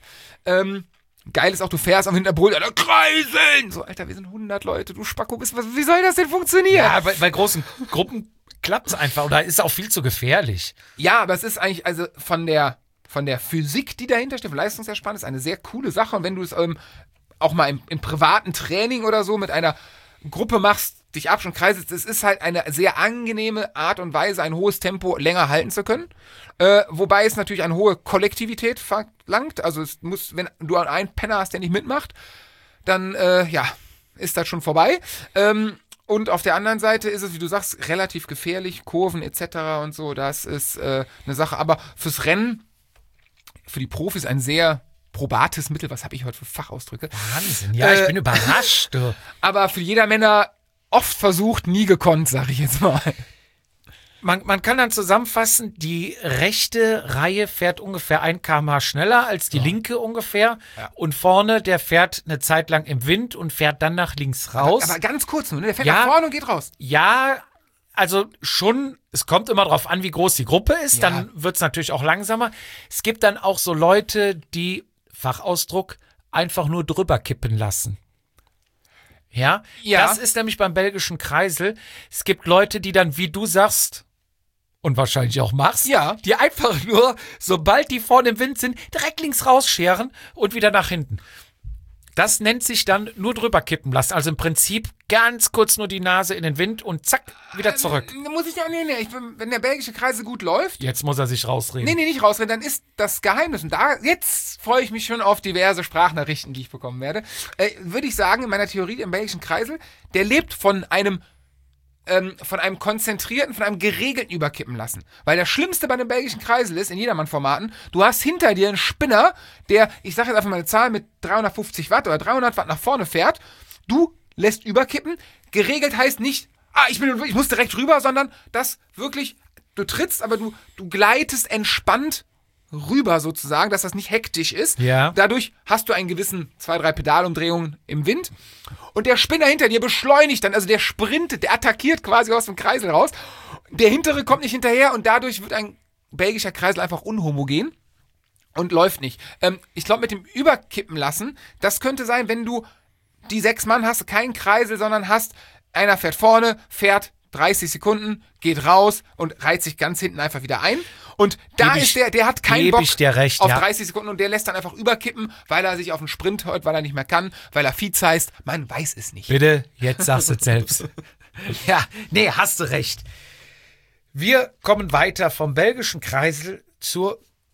Geil ist auch, du fährst am Hinterpol, Alter, Kreiseln! So, Alter, wir sind 100 Leute, du Spacko, wie soll das denn funktionieren? Ja, bei großen Gruppen klappt es einfach oder ist auch viel zu gefährlich. Ja, aber es ist eigentlich, also von der Physik, die dahinter steht, von Leistungsersparnis, eine sehr coole Sache. Und wenn du es auch mal im privaten Training oder so mit einer Gruppe machst, dich ab und kreiselst, es ist halt eine sehr angenehme Art und Weise, ein hohes Tempo länger halten zu können. Wobei es natürlich eine hohe Kollektivität verlangt. Also es muss, wenn du einen Penner hast, der nicht mitmacht, dann ist das schon vorbei. Und auf der anderen Seite ist es, wie du sagst, relativ gefährlich, Kurven etc. und so, das ist eine Sache. Aber fürs Rennen, für die Profis ein sehr probates Mittel. Was habe ich heute für Fachausdrücke? Wahnsinn, ja, ich bin überrascht. Du. Aber für Jedermänner oft versucht, nie gekonnt, sage ich jetzt mal. Man kann dann zusammenfassen, die rechte Reihe fährt ungefähr 1 km/h schneller als die linke ungefähr. Ja. Und vorne, der fährt eine Zeit lang im Wind und fährt dann nach links raus. Aber ganz kurz nur, ne? Der fährt Ja. nach vorne und geht raus. Ja, also schon, es kommt immer drauf an, wie groß die Gruppe ist, Ja. dann wird es natürlich auch langsamer. Es gibt dann auch so Leute, die, Fachausdruck, einfach nur drüber kippen lassen. Ja, Ja. Das ist nämlich beim belgischen Kreisel. Es gibt Leute, die dann, wie du sagst, und wahrscheinlich auch machst, Ja. die einfach nur, sobald die vorne im Wind sind, direkt links rausscheren und wieder nach hinten. Das nennt sich dann nur drüber kippen lassen. Also im Prinzip ganz kurz nur die Nase in den Wind und zack, wieder zurück. Muss ich ja, wenn der belgische Kreisel gut läuft, Jetzt muss er sich rausreden. nee, nicht rausreden, dann ist das Geheimnis. Und jetzt freue ich mich schon auf diverse Sprachnachrichten, die ich bekommen werde. Würde ich sagen, in meiner Theorie im belgischen Kreisel, der lebt von einem konzentrierten, von einem geregelten Überkippen lassen. Weil das Schlimmste bei einem belgischen Kreisel ist, in Jedermann-Formaten, du hast hinter dir einen Spinner, der, ich sage jetzt einfach mal eine Zahl, mit 350 Watt oder 300 Watt nach vorne fährt. Du lässt überkippen. Geregelt heißt nicht, ich muss direkt rüber, sondern das wirklich, du trittst, aber du gleitest entspannt rüber sozusagen, dass das nicht hektisch ist. Ja. Dadurch hast du einen gewissen 2-3 Pedalumdrehungen im Wind. Und der Spinner hinter dir beschleunigt dann, also der sprintet, der attackiert quasi aus dem Kreisel raus. Der hintere kommt nicht hinterher und dadurch wird ein belgischer Kreisel einfach unhomogen und läuft nicht. Ich glaube, mit dem Überkippen lassen, das könnte sein, wenn du die 6 Mann hast, keinen Kreisel, sondern hast, einer fährt vorne, fährt 30 Sekunden, geht raus und reiht sich ganz hinten einfach wieder ein. Und da ist der hat keinen Bock recht, auf ja. 30 Sekunden und der lässt dann einfach überkippen, weil er sich auf den Sprint hört, weil er nicht mehr kann, weil er Vize heißt. Man weiß es nicht. Bitte, jetzt sagst du es selbst. Ja, nee, hast du recht. Wir kommen weiter vom belgischen Kreisel zur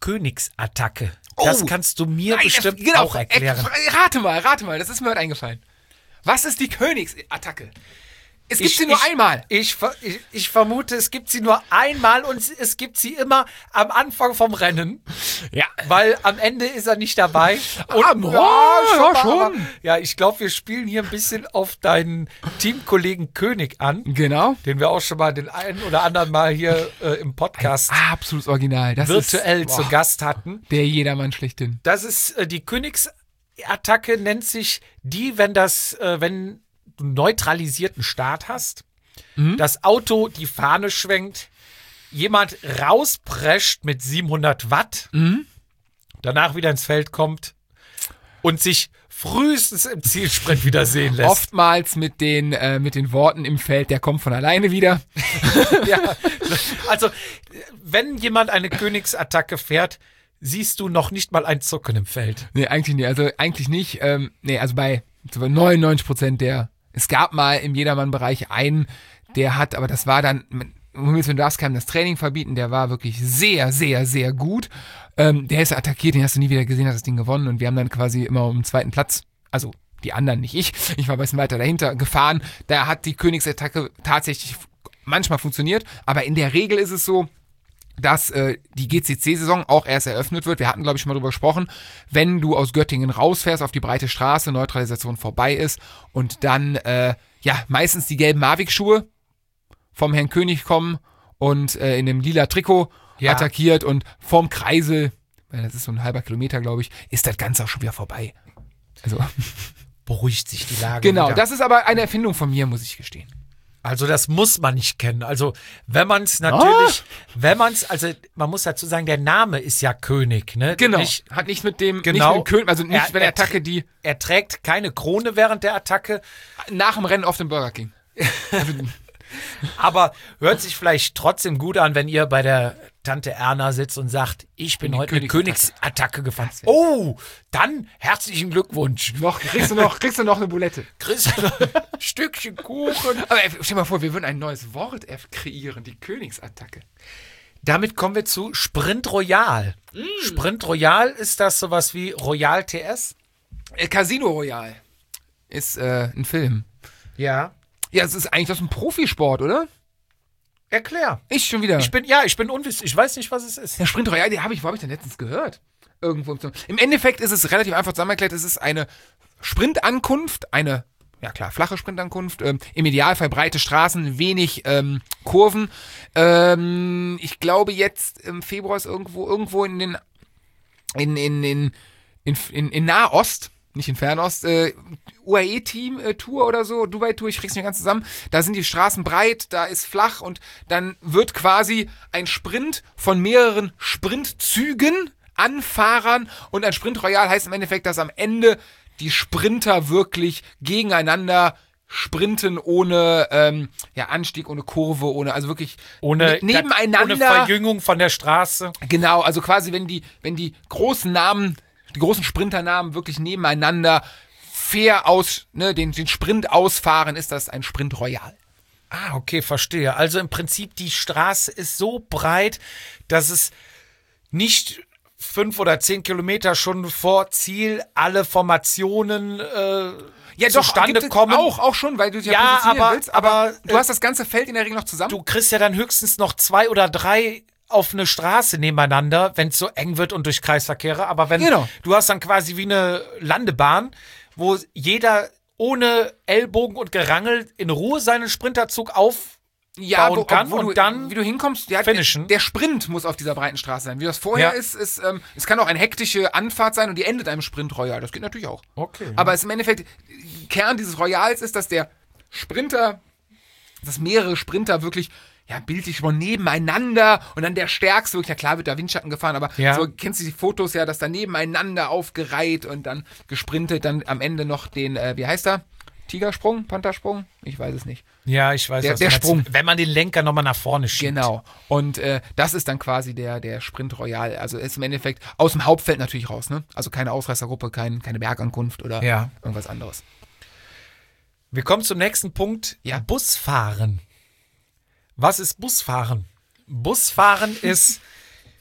Königsattacke. Das kannst du mir bestimmt auch erklären. Rate mal, das ist mir heute eingefallen. Was ist die Königsattacke? Es gibt sie nur einmal. Ich vermute, es gibt sie nur einmal und es gibt sie immer am Anfang vom Rennen. Ja. Weil am Ende ist er nicht dabei. Und, schon. Ja, ich glaube, wir spielen hier ein bisschen auf deinen Teamkollegen König an. Genau. Den wir auch schon mal den einen oder anderen Mal hier im Podcast Absolutes Original. Das virtuell ist, zu Gast hatten. Der Jedermann schlechthin. Das ist die Königsattacke, nennt sich die, wenn du neutralisierten Start hast, das Auto die Fahne schwenkt, jemand rausprescht mit 700 Watt, danach wieder ins Feld kommt und sich frühestens im Zielsprint wieder sehen lässt. Oftmals mit den Worten im Feld, der kommt von alleine wieder. Ja, also wenn jemand eine Königsattacke fährt, siehst du noch nicht mal ein Zucken im Feld. Nee, eigentlich nicht. Also eigentlich nicht. Also bei 99% es gab mal im Jedermann-Bereich einen, der hat, aber das war dann, du darfst keinem das Training verbieten, der war wirklich sehr, sehr, sehr gut. Der ist attackiert, den hast du nie wieder gesehen, hast das Ding gewonnen und wir haben dann quasi immer um den zweiten Platz, also die anderen, nicht ich war ein bisschen weiter dahinter gefahren. Da hat die Königsattacke tatsächlich manchmal funktioniert, aber in der Regel ist es so, dass die GCC-Saison auch erst eröffnet wird. Wir hatten, glaube ich, schon mal drüber gesprochen, wenn du aus Göttingen rausfährst auf die breite Straße, Neutralisation vorbei ist und dann meistens die gelben Mavic-Schuhe vom Herrn König kommen und in dem lila Trikot attackiert und vorm Kreisel, das ist so ein halber Kilometer, glaube ich, ist das Ganze auch schon wieder vorbei. Also beruhigt sich die Lage genau, wieder. Das ist aber eine Erfindung von mir, muss ich gestehen. Also das muss man nicht kennen. Also wenn man es natürlich, man muss dazu sagen, der Name ist ja König, ne? Genau, hat nicht mit dem König, also nicht bei der Attacke, die... Er trägt keine Krone während der Attacke. Nach dem Rennen auf dem Burger King. Aber hört sich vielleicht trotzdem gut an, wenn ihr bei der Tante Erna sitzt und sagt, ich bin heute eine Königsattacke gefahren. Oh, dann herzlichen Glückwunsch. Kriegst du noch eine Bulette. Kriegst du noch ein Stückchen Kuchen. Aber stell dir mal vor, wir würden ein neues Wort kreieren, die Königsattacke. Damit kommen wir zu Sprint Royal. Sprint Royal, ist das sowas wie Royal TS? Casino Royal ist ein Film. Ja. Ja, es ist eigentlich ein Profisport, oder? Erklär. Ich schon wieder. Ich bin unwissend. Ich weiß nicht, was es ist. Der Sprint Royal, wo habe ich denn letztens gehört? Irgendwo. Im Endeffekt ist es relativ einfach zusammenerklärt. Es ist eine Sprintankunft, eine, ja klar, flache Sprintankunft. Im Idealfall breite Straßen, wenig Kurven. Ich glaube jetzt im Februar ist irgendwo in Nahost, nicht in Fernost, UAE-Team-Tour oder so, Dubai-Tour, ich krieg's nicht ganz zusammen. Da sind die Straßen breit, da ist flach und dann wird quasi ein Sprint von mehreren Sprintzügen an Fahrern und ein Sprint Royal heißt im Endeffekt, dass am Ende die Sprinter wirklich gegeneinander sprinten ohne Anstieg, ohne Kurve, ohne nebeneinander. Ohne Verjüngung von der Straße. Genau, also quasi wenn die großen Namen, die großen Sprinternamen wirklich nebeneinander fair den Sprint ausfahren, ist das ein Sprint Royal. Ah, okay, verstehe. Also im Prinzip die Straße ist so breit, dass es nicht 5 oder 10 Kilometer schon vor Ziel alle Formationen zustande kommen. Auch schon, weil du dich ja positionieren willst, aber du hast das ganze Feld in der Regel noch zusammen. Du kriegst ja dann höchstens noch 2 oder 3 auf eine Straße nebeneinander, wenn es so eng wird und durch Kreisverkehre. Aber du hast dann quasi wie eine Landebahn, wo jeder ohne Ellbogen und Gerangel in Ruhe seinen Sprinterzug aufbauen kann und dann wie du hinkommst, finishen. Der Sprint muss auf dieser breiten Straße sein. Wie das vorher ist, es kann auch eine hektische Anfahrt sein und die endet einem Sprint Royal. Das geht natürlich auch. Okay. Aber es im Endeffekt, Kern dieses Royals ist, dass mehrere Sprinter wirklich bildlich schon nebeneinander und dann der Stärkste, wirklich, klar wird da Windschatten gefahren, aber so kennst du die Fotos dass da nebeneinander aufgereiht und dann gesprintet, dann am Ende noch den, wie heißt er? Tigersprung? Panthersprung? Ich weiß es nicht. Ja, ich weiß, der Sprung. Wenn man den Lenker nochmal nach vorne schiebt. Genau. Und das ist dann quasi der Sprint Royal. Also ist im Endeffekt aus dem Hauptfeld natürlich raus, ne? Also keine Ausreißergruppe, keine Bergankunft oder irgendwas anderes. Wir kommen zum nächsten Punkt. Ja. Busfahren. Was ist Busfahren? Busfahren ist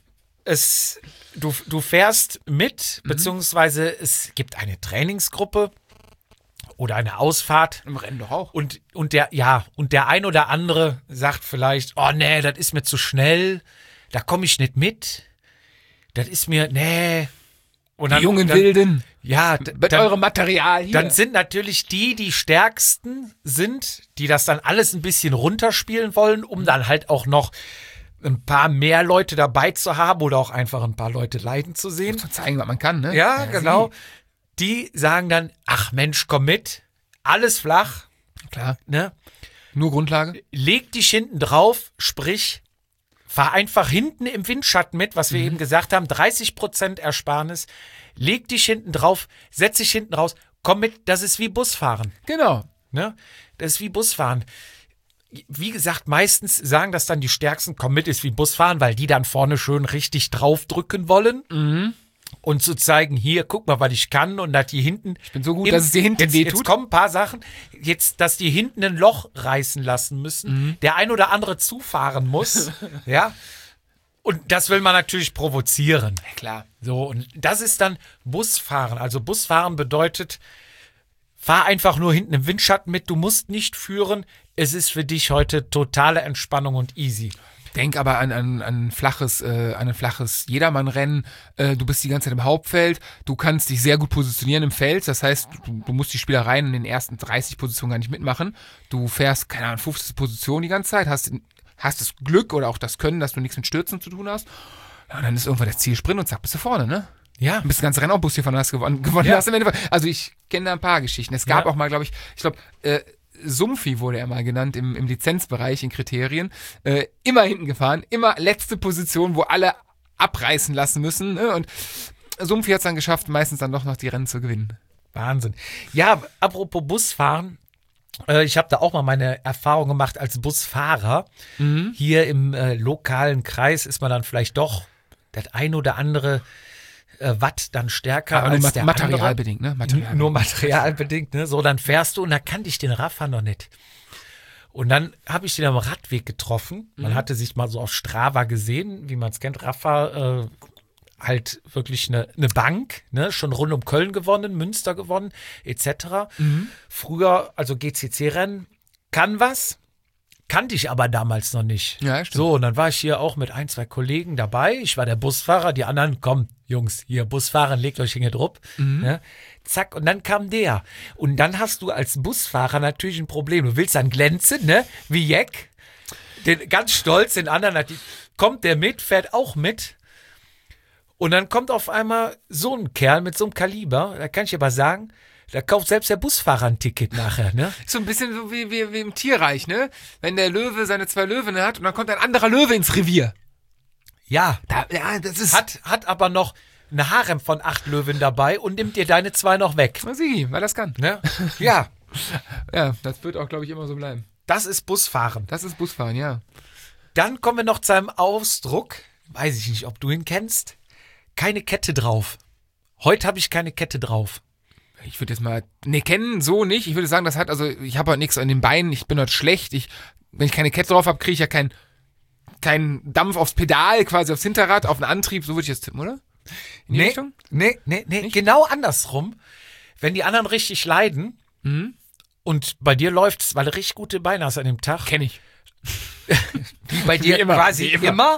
du fährst mit, beziehungsweise es gibt eine Trainingsgruppe oder eine Ausfahrt. Im Rennen doch auch. Und der ein oder andere sagt vielleicht, oh nee, das ist mir zu schnell, da komme ich nicht mit. Das ist mir, nee. Und die jungen Wilden. Ja, mit eurem Material hier. Dann sind natürlich die stärksten sind, die das dann alles ein bisschen runterspielen wollen, um dann halt auch noch ein paar mehr Leute dabei zu haben oder auch einfach ein paar Leute leiden zu sehen. Zu zeigen, was man kann, ne? Ja, genau. Die sagen dann, ach Mensch, komm mit, alles flach. Klar. Ne? Nur Grundlage. Leg dich hinten drauf, sprich, fahr einfach hinten im Windschatten mit, was wir eben gesagt haben, 30% Ersparnis. Leg dich hinten drauf, setz dich hinten raus, komm mit, das ist wie Busfahren. Genau. Ne? Das ist wie Busfahren. Wie gesagt, meistens sagen das dann die Stärksten, komm mit, ist wie Busfahren, weil die dann vorne schön richtig draufdrücken wollen. Und zu zeigen, hier, guck mal, was ich kann und dass die hinten... Ich bin so gut, dass es dir hinten wehtut. Jetzt kommen ein paar Sachen, dass die hinten ein Loch reißen lassen müssen, der ein oder andere zufahren muss, ja. Und das will man natürlich provozieren. Ja, klar. So, und das ist dann Busfahren. Also Busfahren bedeutet, fahr einfach nur hinten im Windschatten mit, du musst nicht führen. Es ist für dich heute totale Entspannung und easy. Denk aber an ein flaches Jedermann-Rennen. Du bist die ganze Zeit im Hauptfeld. Du kannst dich sehr gut positionieren im Feld. Das heißt, du musst die Spielereien in den ersten 30 Positionen gar nicht mitmachen. Du fährst, keine Ahnung, 50. Position die ganze Zeit, hast das Glück oder auch das Können, dass du nichts mit Stürzen zu tun hast. Ja, und dann ist irgendwann der Zielsprint und zack, bist du vorne, ne? Ja. Du bist das ganze Rennen auch Bus hier von hast gewonnen Ja. hast im Endeffekt. Also ich kenne da ein paar Geschichten. Es gab Ja. auch mal, glaube ich, Sumpfi wurde er mal genannt im Lizenzbereich in Kriterien. Immer hinten gefahren, immer letzte Position, wo alle abreißen lassen müssen. Ne? Und Sumpfi hat es dann geschafft, meistens dann doch noch die Rennen zu gewinnen. Wahnsinn. Ja, apropos Busfahren. Ich habe da auch mal meine Erfahrung gemacht als Busfahrer. Hier im lokalen Kreis ist man dann vielleicht doch das ein oder andere Watt dann stärker Aber als nur der materialbedingt, ne? Nur materialbedingt, ne? So, dann fährst du und da kannte ich den Raffa noch nicht. Und dann habe ich den am Radweg getroffen. Man hatte sich mal so auf Strava gesehen, wie man es kennt. Raffa halt wirklich eine Bank, ne? Schon rund um Köln gewonnen, Münster gewonnen, etc. Früher, also GCC-Rennen, kann was. Kannte ich aber damals noch nicht. Ja, stimmt. So, und dann war ich hier auch mit 1, 2 Kollegen dabei. Ich war der Busfahrer, die anderen, komm, Jungs, hier, Busfahren, legt euch hinter drupp. Ne? Zack, und dann kam der. Und dann hast du als Busfahrer natürlich ein Problem. Du willst dann glänzen, ne? Wie Jack. Ganz stolz, den anderen kommt der mit, fährt auch mit. Und dann kommt auf einmal so ein Kerl mit so einem Kaliber, da kann ich aber sagen, da kauft selbst der Busfahrer ein Ticket nachher, ne? So ein bisschen so wie im Tierreich, ne? Wenn der Löwe seine 2 Löwen hat und dann kommt ein anderer Löwe ins Revier. Ja. Das ist... Hat aber noch ein Harem von 8 Löwen dabei und nimmt dir deine 2 noch weg. Na sieh, weil das kann. Ne? Ja. Ja, das wird auch, glaube ich, immer so bleiben. Das ist Busfahren. Das ist Busfahren, ja. Dann kommen wir noch zu einem Ausdruck, weiß ich nicht, ob du ihn kennst. Keine Kette drauf. Heute habe ich keine Kette drauf. Ich würde jetzt mal, kennen so nicht. Ich würde sagen, ich habe halt nichts an den Beinen, ich bin halt schlecht. Wenn ich keine Kette drauf habe, kriege ich ja keinen Dampf aufs Pedal, quasi aufs Hinterrad, auf den Antrieb. So würde ich jetzt tippen, oder? In die Richtung? Nee. Genau andersrum. Wenn die anderen richtig leiden und bei dir läuft's, weil du richtig gute Beine hast an dem Tag. Kenn ich. Wie bei dir immer, quasi wie immer.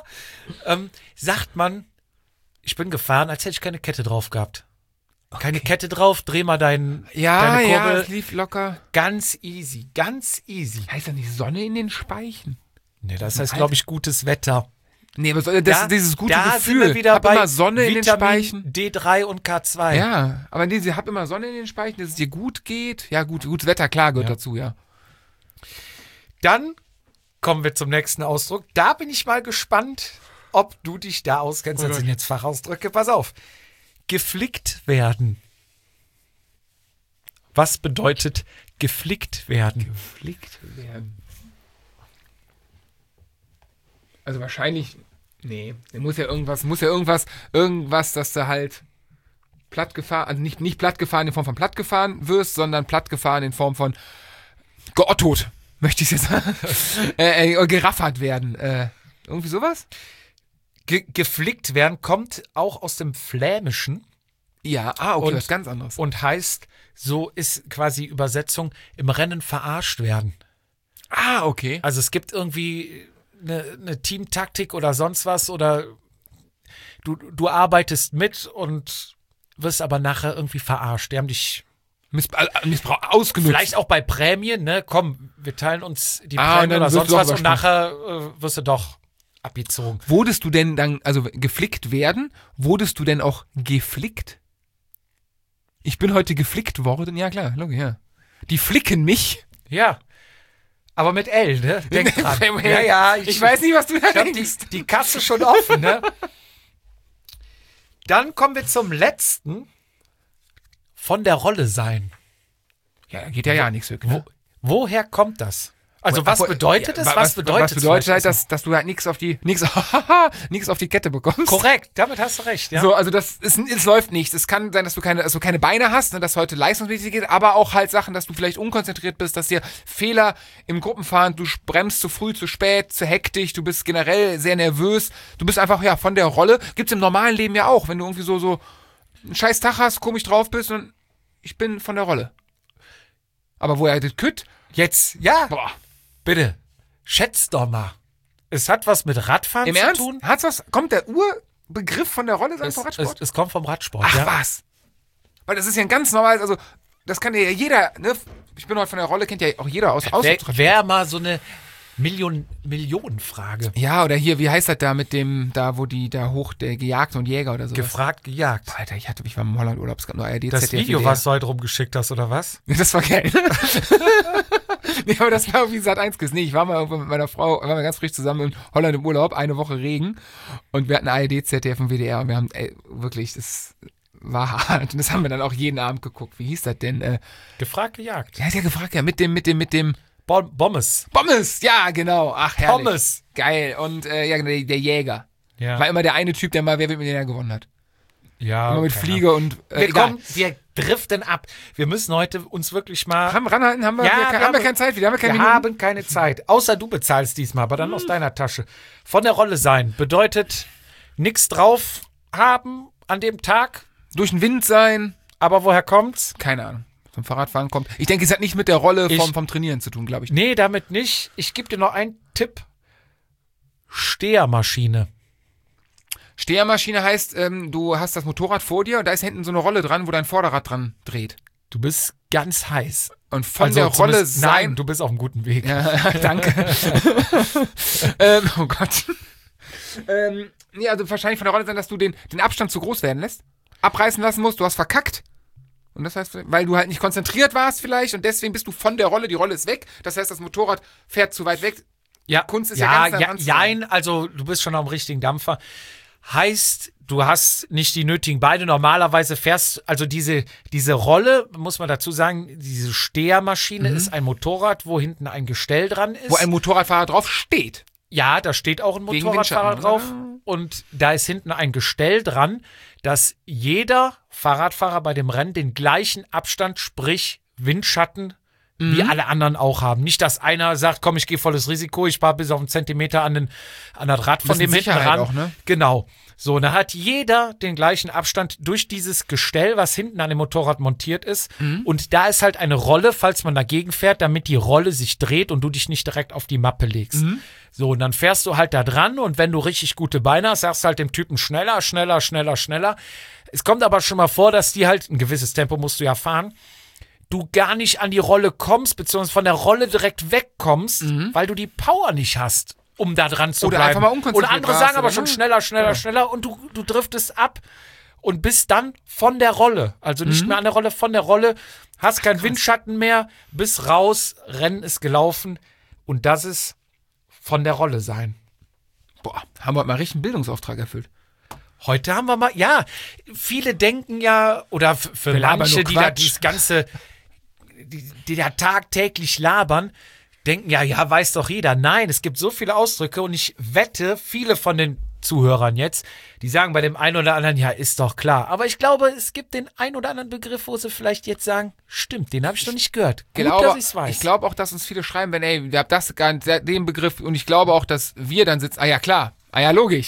Sagt man, ich bin gefahren, als hätte ich keine Kette drauf gehabt. Keine Kette drauf, dreh mal deine Kurbel. es lief locker. Ganz easy, ganz easy. Heißt dann die Sonne in den Speichen? Nee, das heißt, glaube ich, gutes Wetter. Nee, aber das ist dieses gute da Gefühl. Sind wir wieder bei immer Sonne in den Vitamin Speichen. D3 und K2. Ja, aber hab immer Sonne in den Speichen, dass es dir gut geht. Ja, gutes Wetter, klar, gehört dazu, ja. Dann kommen wir zum nächsten Ausdruck. Da bin ich mal gespannt, ob du dich da auskennst. Das sind jetzt Fachausdrücke. Pass auf. Geflickt werden. Was bedeutet geflickt werden? Geflickt werden. Also wahrscheinlich, muss ja irgendwas, dass du halt platt gefahren, also nicht platt gefahren in Form von platt gefahren wirst, sondern platt gefahren in Form von geottot, möchte ich jetzt sagen. Geraffert werden. Irgendwie sowas? Geflickt werden kommt auch aus dem Flämischen. Ja, okay, was ganz anderes. Und heißt, so ist quasi Übersetzung, im Rennen verarscht werden. Okay. Also es gibt irgendwie eine Teamtaktik oder sonst was oder du arbeitest mit und wirst aber nachher irgendwie verarscht. Die haben dich ausgenutzt. vielleicht auch bei Prämien, ne? Komm, wir teilen uns die und Prämien dann oder wirst sonst du was doch und nachher wirst du doch abgezogen. Wurdest du denn dann, also geflickt werden, wurdest du denn auch geflickt? Ich bin heute geflickt worden. Ja, klar, logisch, ja. Die flicken mich. Ja. Aber mit L, ne? Denk dran. Ich weiß nicht, was du da Ich hab denkst. die Kasse schon offen, ne? Dann kommen wir zum letzten. Von der Rolle sein. Ja, geht ja nichts wirklich. Ne? Woher kommt das? Also was bedeutet es? Was bedeutet halt, dass du halt nichts auf die Kette bekommst? Korrekt, damit hast du recht, ja. So, also es läuft nichts. Es kann sein, dass du keine Beine hast, ne, dass heute leistungsmäßig geht, aber auch halt Sachen, dass du vielleicht unkonzentriert bist, dass dir Fehler im Gruppenfahren, du bremst zu früh, zu spät, zu hektisch, du bist generell sehr nervös, du bist einfach, von der Rolle. Gibt's im normalen Leben ja auch, wenn du irgendwie so einen scheiß Tag hast, komisch drauf bist und ich bin von der Rolle. Aber woher das Kütt? Jetzt, ja. Boah. Bitte, schätz doch mal. Es hat was mit Radfahren Im zu Ernst? tun. Kommt der Urbegriff von der Rolle sein vom Radsport? Es kommt vom Radsport, Ach ja. was. Weil das ist ja ein ganz normales, also das kann ja jeder, ne? Ich bin heute von der Rolle, kennt ja auch jeder aus Wäre mal so eine Millionenfrage. Ja, oder hier, wie heißt das da mit dem, da wo die da hoch, der Gejagte und Jäger oder so. Gefragt, gejagt. Alter, ich war im Holland-Urlaub, es gab nur ARD, Das ZDF, Video, WDR. was du heute rumgeschickt hast, oder was? Das war geil. Nee, aber das war irgendwie Sat.1 gewesen. Nee, ich war mal irgendwann mit meiner Frau, waren wir ganz frisch zusammen in Holland im Urlaub, eine Woche Regen und wir hatten ARD, ZDF und WDR und wir haben, wirklich, das war hart und das haben wir dann auch jeden Abend geguckt. Wie hieß das denn? Gefragt, gejagt. Ja, gefragt, ja, mit dem Bommes. Pommes, ja, genau. Ach, herrlich. Pommes. Geil. Und der Jäger. Ja. War immer der eine Typ, der mal Wer wird Millionär gewonnen hat. Ja. Immer mit Fliege und Wir driften ab. Wir müssen heute uns wirklich mal... Ranhalten, haben wir keine Zeit wieder, haben wir keine Wir Minuten. haben keine Zeit. Außer du bezahlst diesmal, aber dann aus deiner Tasche. Von der Rolle sein bedeutet nichts drauf haben an dem Tag. Durch den Wind sein. Aber woher kommt's? Keine Ahnung. Vom Fahrradfahren kommt. Ich denke, es hat nicht mit der Rolle vom Trainieren zu tun, glaube ich. Nee, damit nicht. Ich gebe dir noch einen Tipp. Stehermaschine. Stehermaschine heißt, du hast das Motorrad vor dir und da ist hinten so eine Rolle dran, wo dein Vorderrad dran dreht. Du bist ganz heiß. Und von der Rolle sein... Nein, du bist auf einem guten Weg. Ja, danke. Oh Gott. Nee, also wahrscheinlich von der Rolle sein, dass du den Abstand zu groß werden lässt, abreißen lassen musst, du hast verkackt. Und das heißt, weil du halt nicht konzentriert warst vielleicht und deswegen bist du von der Rolle, die Rolle ist weg. Das heißt, das Motorrad fährt zu weit weg. Ja, Kunst ist ja ganz nah dran zu sein. Also du bist schon am richtigen Dampfer. Heißt, du hast nicht die nötigen Beine. Normalerweise fährst, also diese Rolle, muss man dazu sagen, diese Stehermaschine ist ein Motorrad, wo hinten ein Gestell dran ist. Wo ein Motorradfahrer drauf steht. Ja, da steht auch ein Gegen Motorradfahrer Windschatten, drauf. oder? Und da ist hinten ein Gestell dran, dass jeder Fahrradfahrer bei dem Rennen den gleichen Abstand, sprich Windschatten, wie alle anderen auch haben. Nicht, dass einer sagt, komm, ich gehe volles Risiko, ich spare bis auf einen Zentimeter an das Rad von dem hinten ran. Auch, ne? Genau. So, da hat jeder den gleichen Abstand durch dieses Gestell, was hinten an dem Motorrad montiert ist. Und da ist halt eine Rolle, falls man dagegen fährt, damit die Rolle sich dreht und du dich nicht direkt auf die Mappe legst. So, und dann fährst du halt da dran und wenn du richtig gute Beine hast, sagst du halt dem Typen schneller, schneller, schneller, schneller. Es kommt aber schon mal vor, dass die halt, ein gewisses Tempo musst du ja fahren, du gar nicht an die Rolle kommst, beziehungsweise von der Rolle direkt wegkommst, weil du die Power nicht hast, um da dran zu Oder bleiben. einfach mal unkonzentriert Oder andere warst, sagen aber oder? schon schneller, schneller, schneller und du driftest ab und bist dann von der Rolle. Also nicht mehr an der Rolle, von der Rolle, hast keinen Windschatten mehr, bist raus, Rennen ist gelaufen und das ist von der Rolle sein. Boah, haben wir mal richtig einen Bildungsauftrag erfüllt. Heute haben wir mal, ja, viele denken ja, oder für Wir labern manche, nur die da Quatsch. dieses ganze, die da tagtäglich labern, denken ja, weiß doch jeder. Nein, es gibt so viele Ausdrücke und ich wette, viele von den Zuhörern jetzt, die sagen bei dem einen oder anderen, ja, ist doch klar. Aber ich glaube, es gibt den einen oder anderen Begriff, wo sie vielleicht jetzt sagen, stimmt, den habe ich noch nicht gehört. Gut, dass ich's weiß. Ich glaube auch, dass uns viele schreiben, wenn, ey, ihr habt das gar nicht, den Begriff und ich glaube auch, dass wir dann sitzen, ja klar, ja logisch.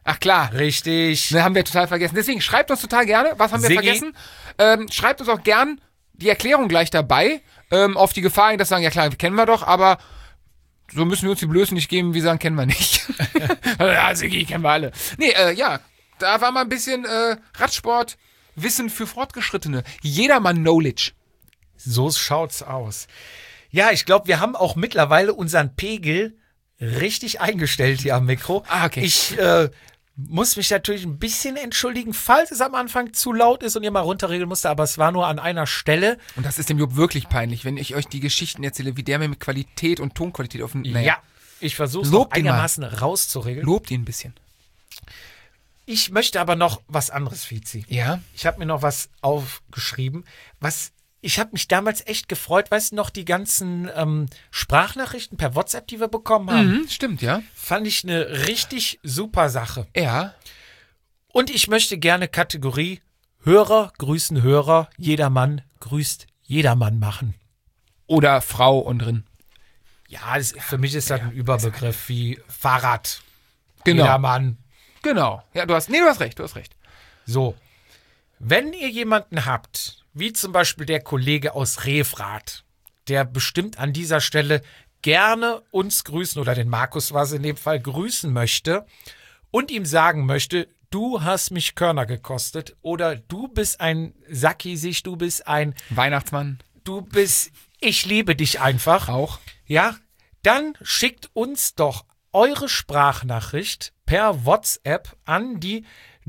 Ach klar. Richtig. Ne, haben wir total vergessen. Deswegen schreibt uns total gerne, was haben wir Siggi. vergessen. Schreibt uns auch gern die Erklärung gleich dabei, auf die Gefahr hin, dass wir sagen, ja klar, kennen wir doch, aber so müssen wir uns die Blößen nicht geben, wie sagen, kennen wir nicht. Ja, Siggi, kennen wir alle. Nee, ja, da war mal ein bisschen Radsport, Wissen für Fortgeschrittene. Jedermann Knowledge. So schaut's aus. Ja, ich glaube, wir haben auch mittlerweile unseren Pegel richtig eingestellt hier am Mikro. Ah, okay. Ich muss mich natürlich ein bisschen entschuldigen, falls es am Anfang zu laut ist und ihr mal runterregeln musste, aber es war nur an einer Stelle. Und das ist dem Jupp wirklich peinlich, wenn ich euch die Geschichten erzähle, wie der mir mit Qualität und Tonqualität auf den... Ja, ich versuche es Lobt ihn mal. einigermaßen rauszuregeln. Lobt ihn ein bisschen. Ich möchte aber noch was anderes, Fizi. Ja? Ich habe mir noch was aufgeschrieben, ich habe mich damals echt gefreut, weißt du noch, die ganzen Sprachnachrichten per WhatsApp, die wir bekommen haben. Mhm, stimmt, ja. Fand ich eine richtig super Sache. Ja. Und ich möchte gerne Kategorie Hörer grüßen Hörer, jedermann grüßt jedermann machen. Oder Frau und drin. Ja, für mich ist das ein Überbegriff wie Fahrrad. Genau. Jedermann. Genau. Ja, du hast recht. So, wenn ihr jemanden habt, wie zum Beispiel der Kollege aus Refrath, der bestimmt an dieser Stelle gerne uns grüßen oder den Markus, was in dem Fall, grüßen möchte und ihm sagen möchte, du hast mich Körner gekostet oder du bist ein Sackisicht, du bist ein, Weihnachtsmann. ich liebe dich einfach. Auch. Ja, dann schickt uns doch eure Sprachnachricht per WhatsApp an die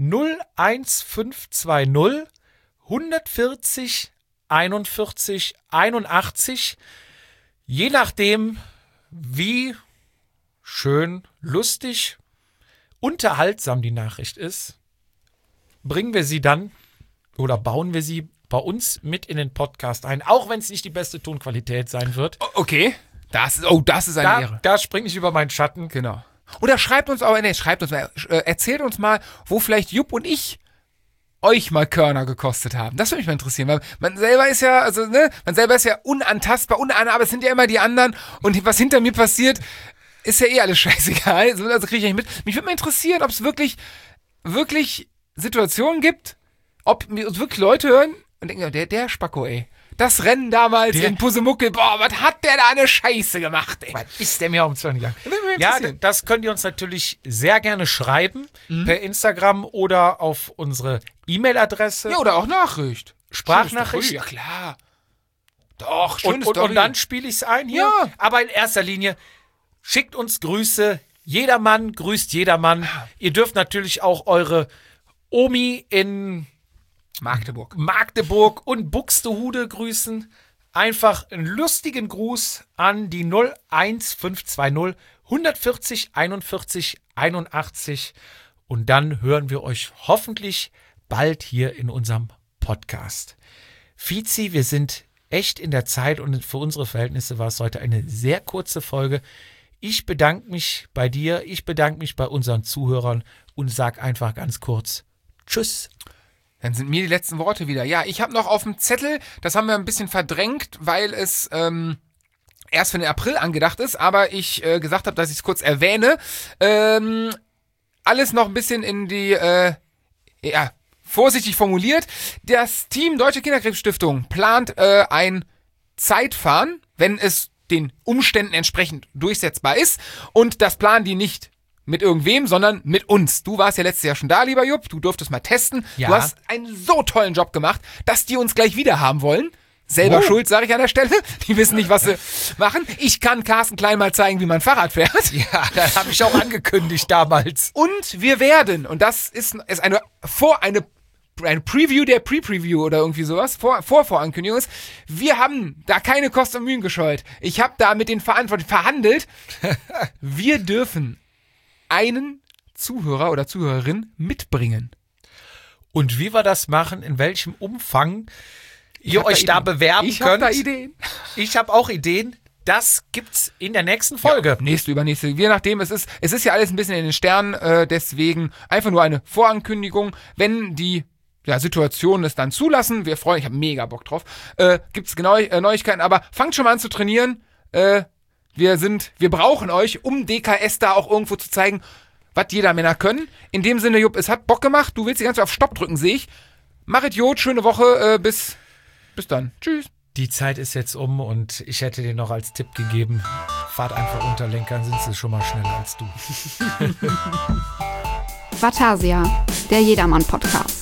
01520 140 41 81. Je nachdem, wie schön, lustig, unterhaltsam die Nachricht ist, bringen wir sie dann oder bauen wir sie bei uns mit in den Podcast ein, auch wenn es nicht die beste Tonqualität sein wird. Okay. Das ist eine Ehre. Da springe ich über meinen Schatten. Genau. Oder schreibt uns mal, erzählt uns mal, wo vielleicht Jupp und ich euch mal Körner gekostet haben. Das würde mich mal interessieren, weil man selber ist ja, unantastbar, aber es sind ja immer die anderen und was hinter mir passiert, ist ja alles scheißegal. Also kriege ich nicht mit. Mich würde mal interessieren, ob es wirklich Situationen gibt, ob uns wirklich Leute hören und denken, der Spacko, ey. Das Rennen damals in Pusemuckel, boah, was hat der da eine Scheiße gemacht, ey. Was ist der mir um 20 Jahre? Ja, das könnt ihr uns natürlich sehr gerne schreiben, per Instagram oder auf unsere E-Mail-Adresse. Ja, oder auch Nachricht. Sprachnachricht. Ja, klar. Doch, schöne Und Story. dann spiele ich es ein hier. Ja. Aber in erster Linie, schickt uns Grüße. Jedermann grüßt jedermann. Ihr dürft natürlich auch eure Omi in Magdeburg und Buxtehude grüßen. Einfach einen lustigen Gruß an die 01520 140 41 81 und dann hören wir euch hoffentlich bald hier in unserem Podcast. Fizi, wir sind echt in der Zeit und für unsere Verhältnisse war es heute eine sehr kurze Folge. Ich bedanke mich bei dir, ich bedanke mich bei unseren Zuhörern und sag einfach ganz kurz Tschüss. Dann sind mir die letzten Worte wieder. Ja, ich habe noch auf dem Zettel, das haben wir ein bisschen verdrängt, weil es erst für den April angedacht ist, aber ich gesagt habe, dass ich es kurz erwähne. Alles noch ein bisschen in die, vorsichtig formuliert. Das Team Deutsche Kinderkrebsstiftung plant ein Zeitfahren, wenn es den Umständen entsprechend durchsetzbar ist. Und das planen die nicht mit irgendwem, sondern mit uns. Du warst ja letztes Jahr schon da, lieber Jupp. Du durftest mal testen. Ja. Du hast einen so tollen Job gemacht, dass die uns gleich wieder haben wollen. Selber schuld, sage ich an der Stelle. Die wissen nicht, was sie machen. Ich kann Carsten Klein mal zeigen, wie man Fahrrad fährt. Ja, das habe ich auch angekündigt damals. Und wir werden, und das ist eine Preview der Pre-Preview oder irgendwie sowas, Vorankündigung ist, wir haben da keine Kosten und Mühen gescheut. Ich habe da mit den Verantwortlichen verhandelt. Wir dürfen einen Zuhörer oder Zuhörerin mitbringen. Und wie wir das machen, in welchem Umfang ihr euch da bewerben ich könnt. Ich habe da Ideen. Ich habe auch Ideen. Das gibt's in der nächsten Folge. Ja, nächste, übernächste. Je nachdem, es ist ja alles ein bisschen in den Sternen, deswegen einfach nur eine Vorankündigung. Wenn die Situationen es dann zulassen, wir freuen, ich habe mega Bock drauf, gibt's genau Neuigkeiten, aber fangt schon mal an zu trainieren. Wir brauchen euch, um DKS da auch irgendwo zu zeigen, was Jedermänner können. In dem Sinne, Jupp, es hat Bock gemacht. Du willst die ganze Zeit auf Stopp drücken, sehe ich. Mach Idiot, schöne Woche. Bis dann. Tschüss. Die Zeit ist jetzt um und ich hätte dir noch als Tipp gegeben, fahrt einfach unter Lenkern, sind sie schon mal schneller als du. Vatasia, der Jedermann-Podcast.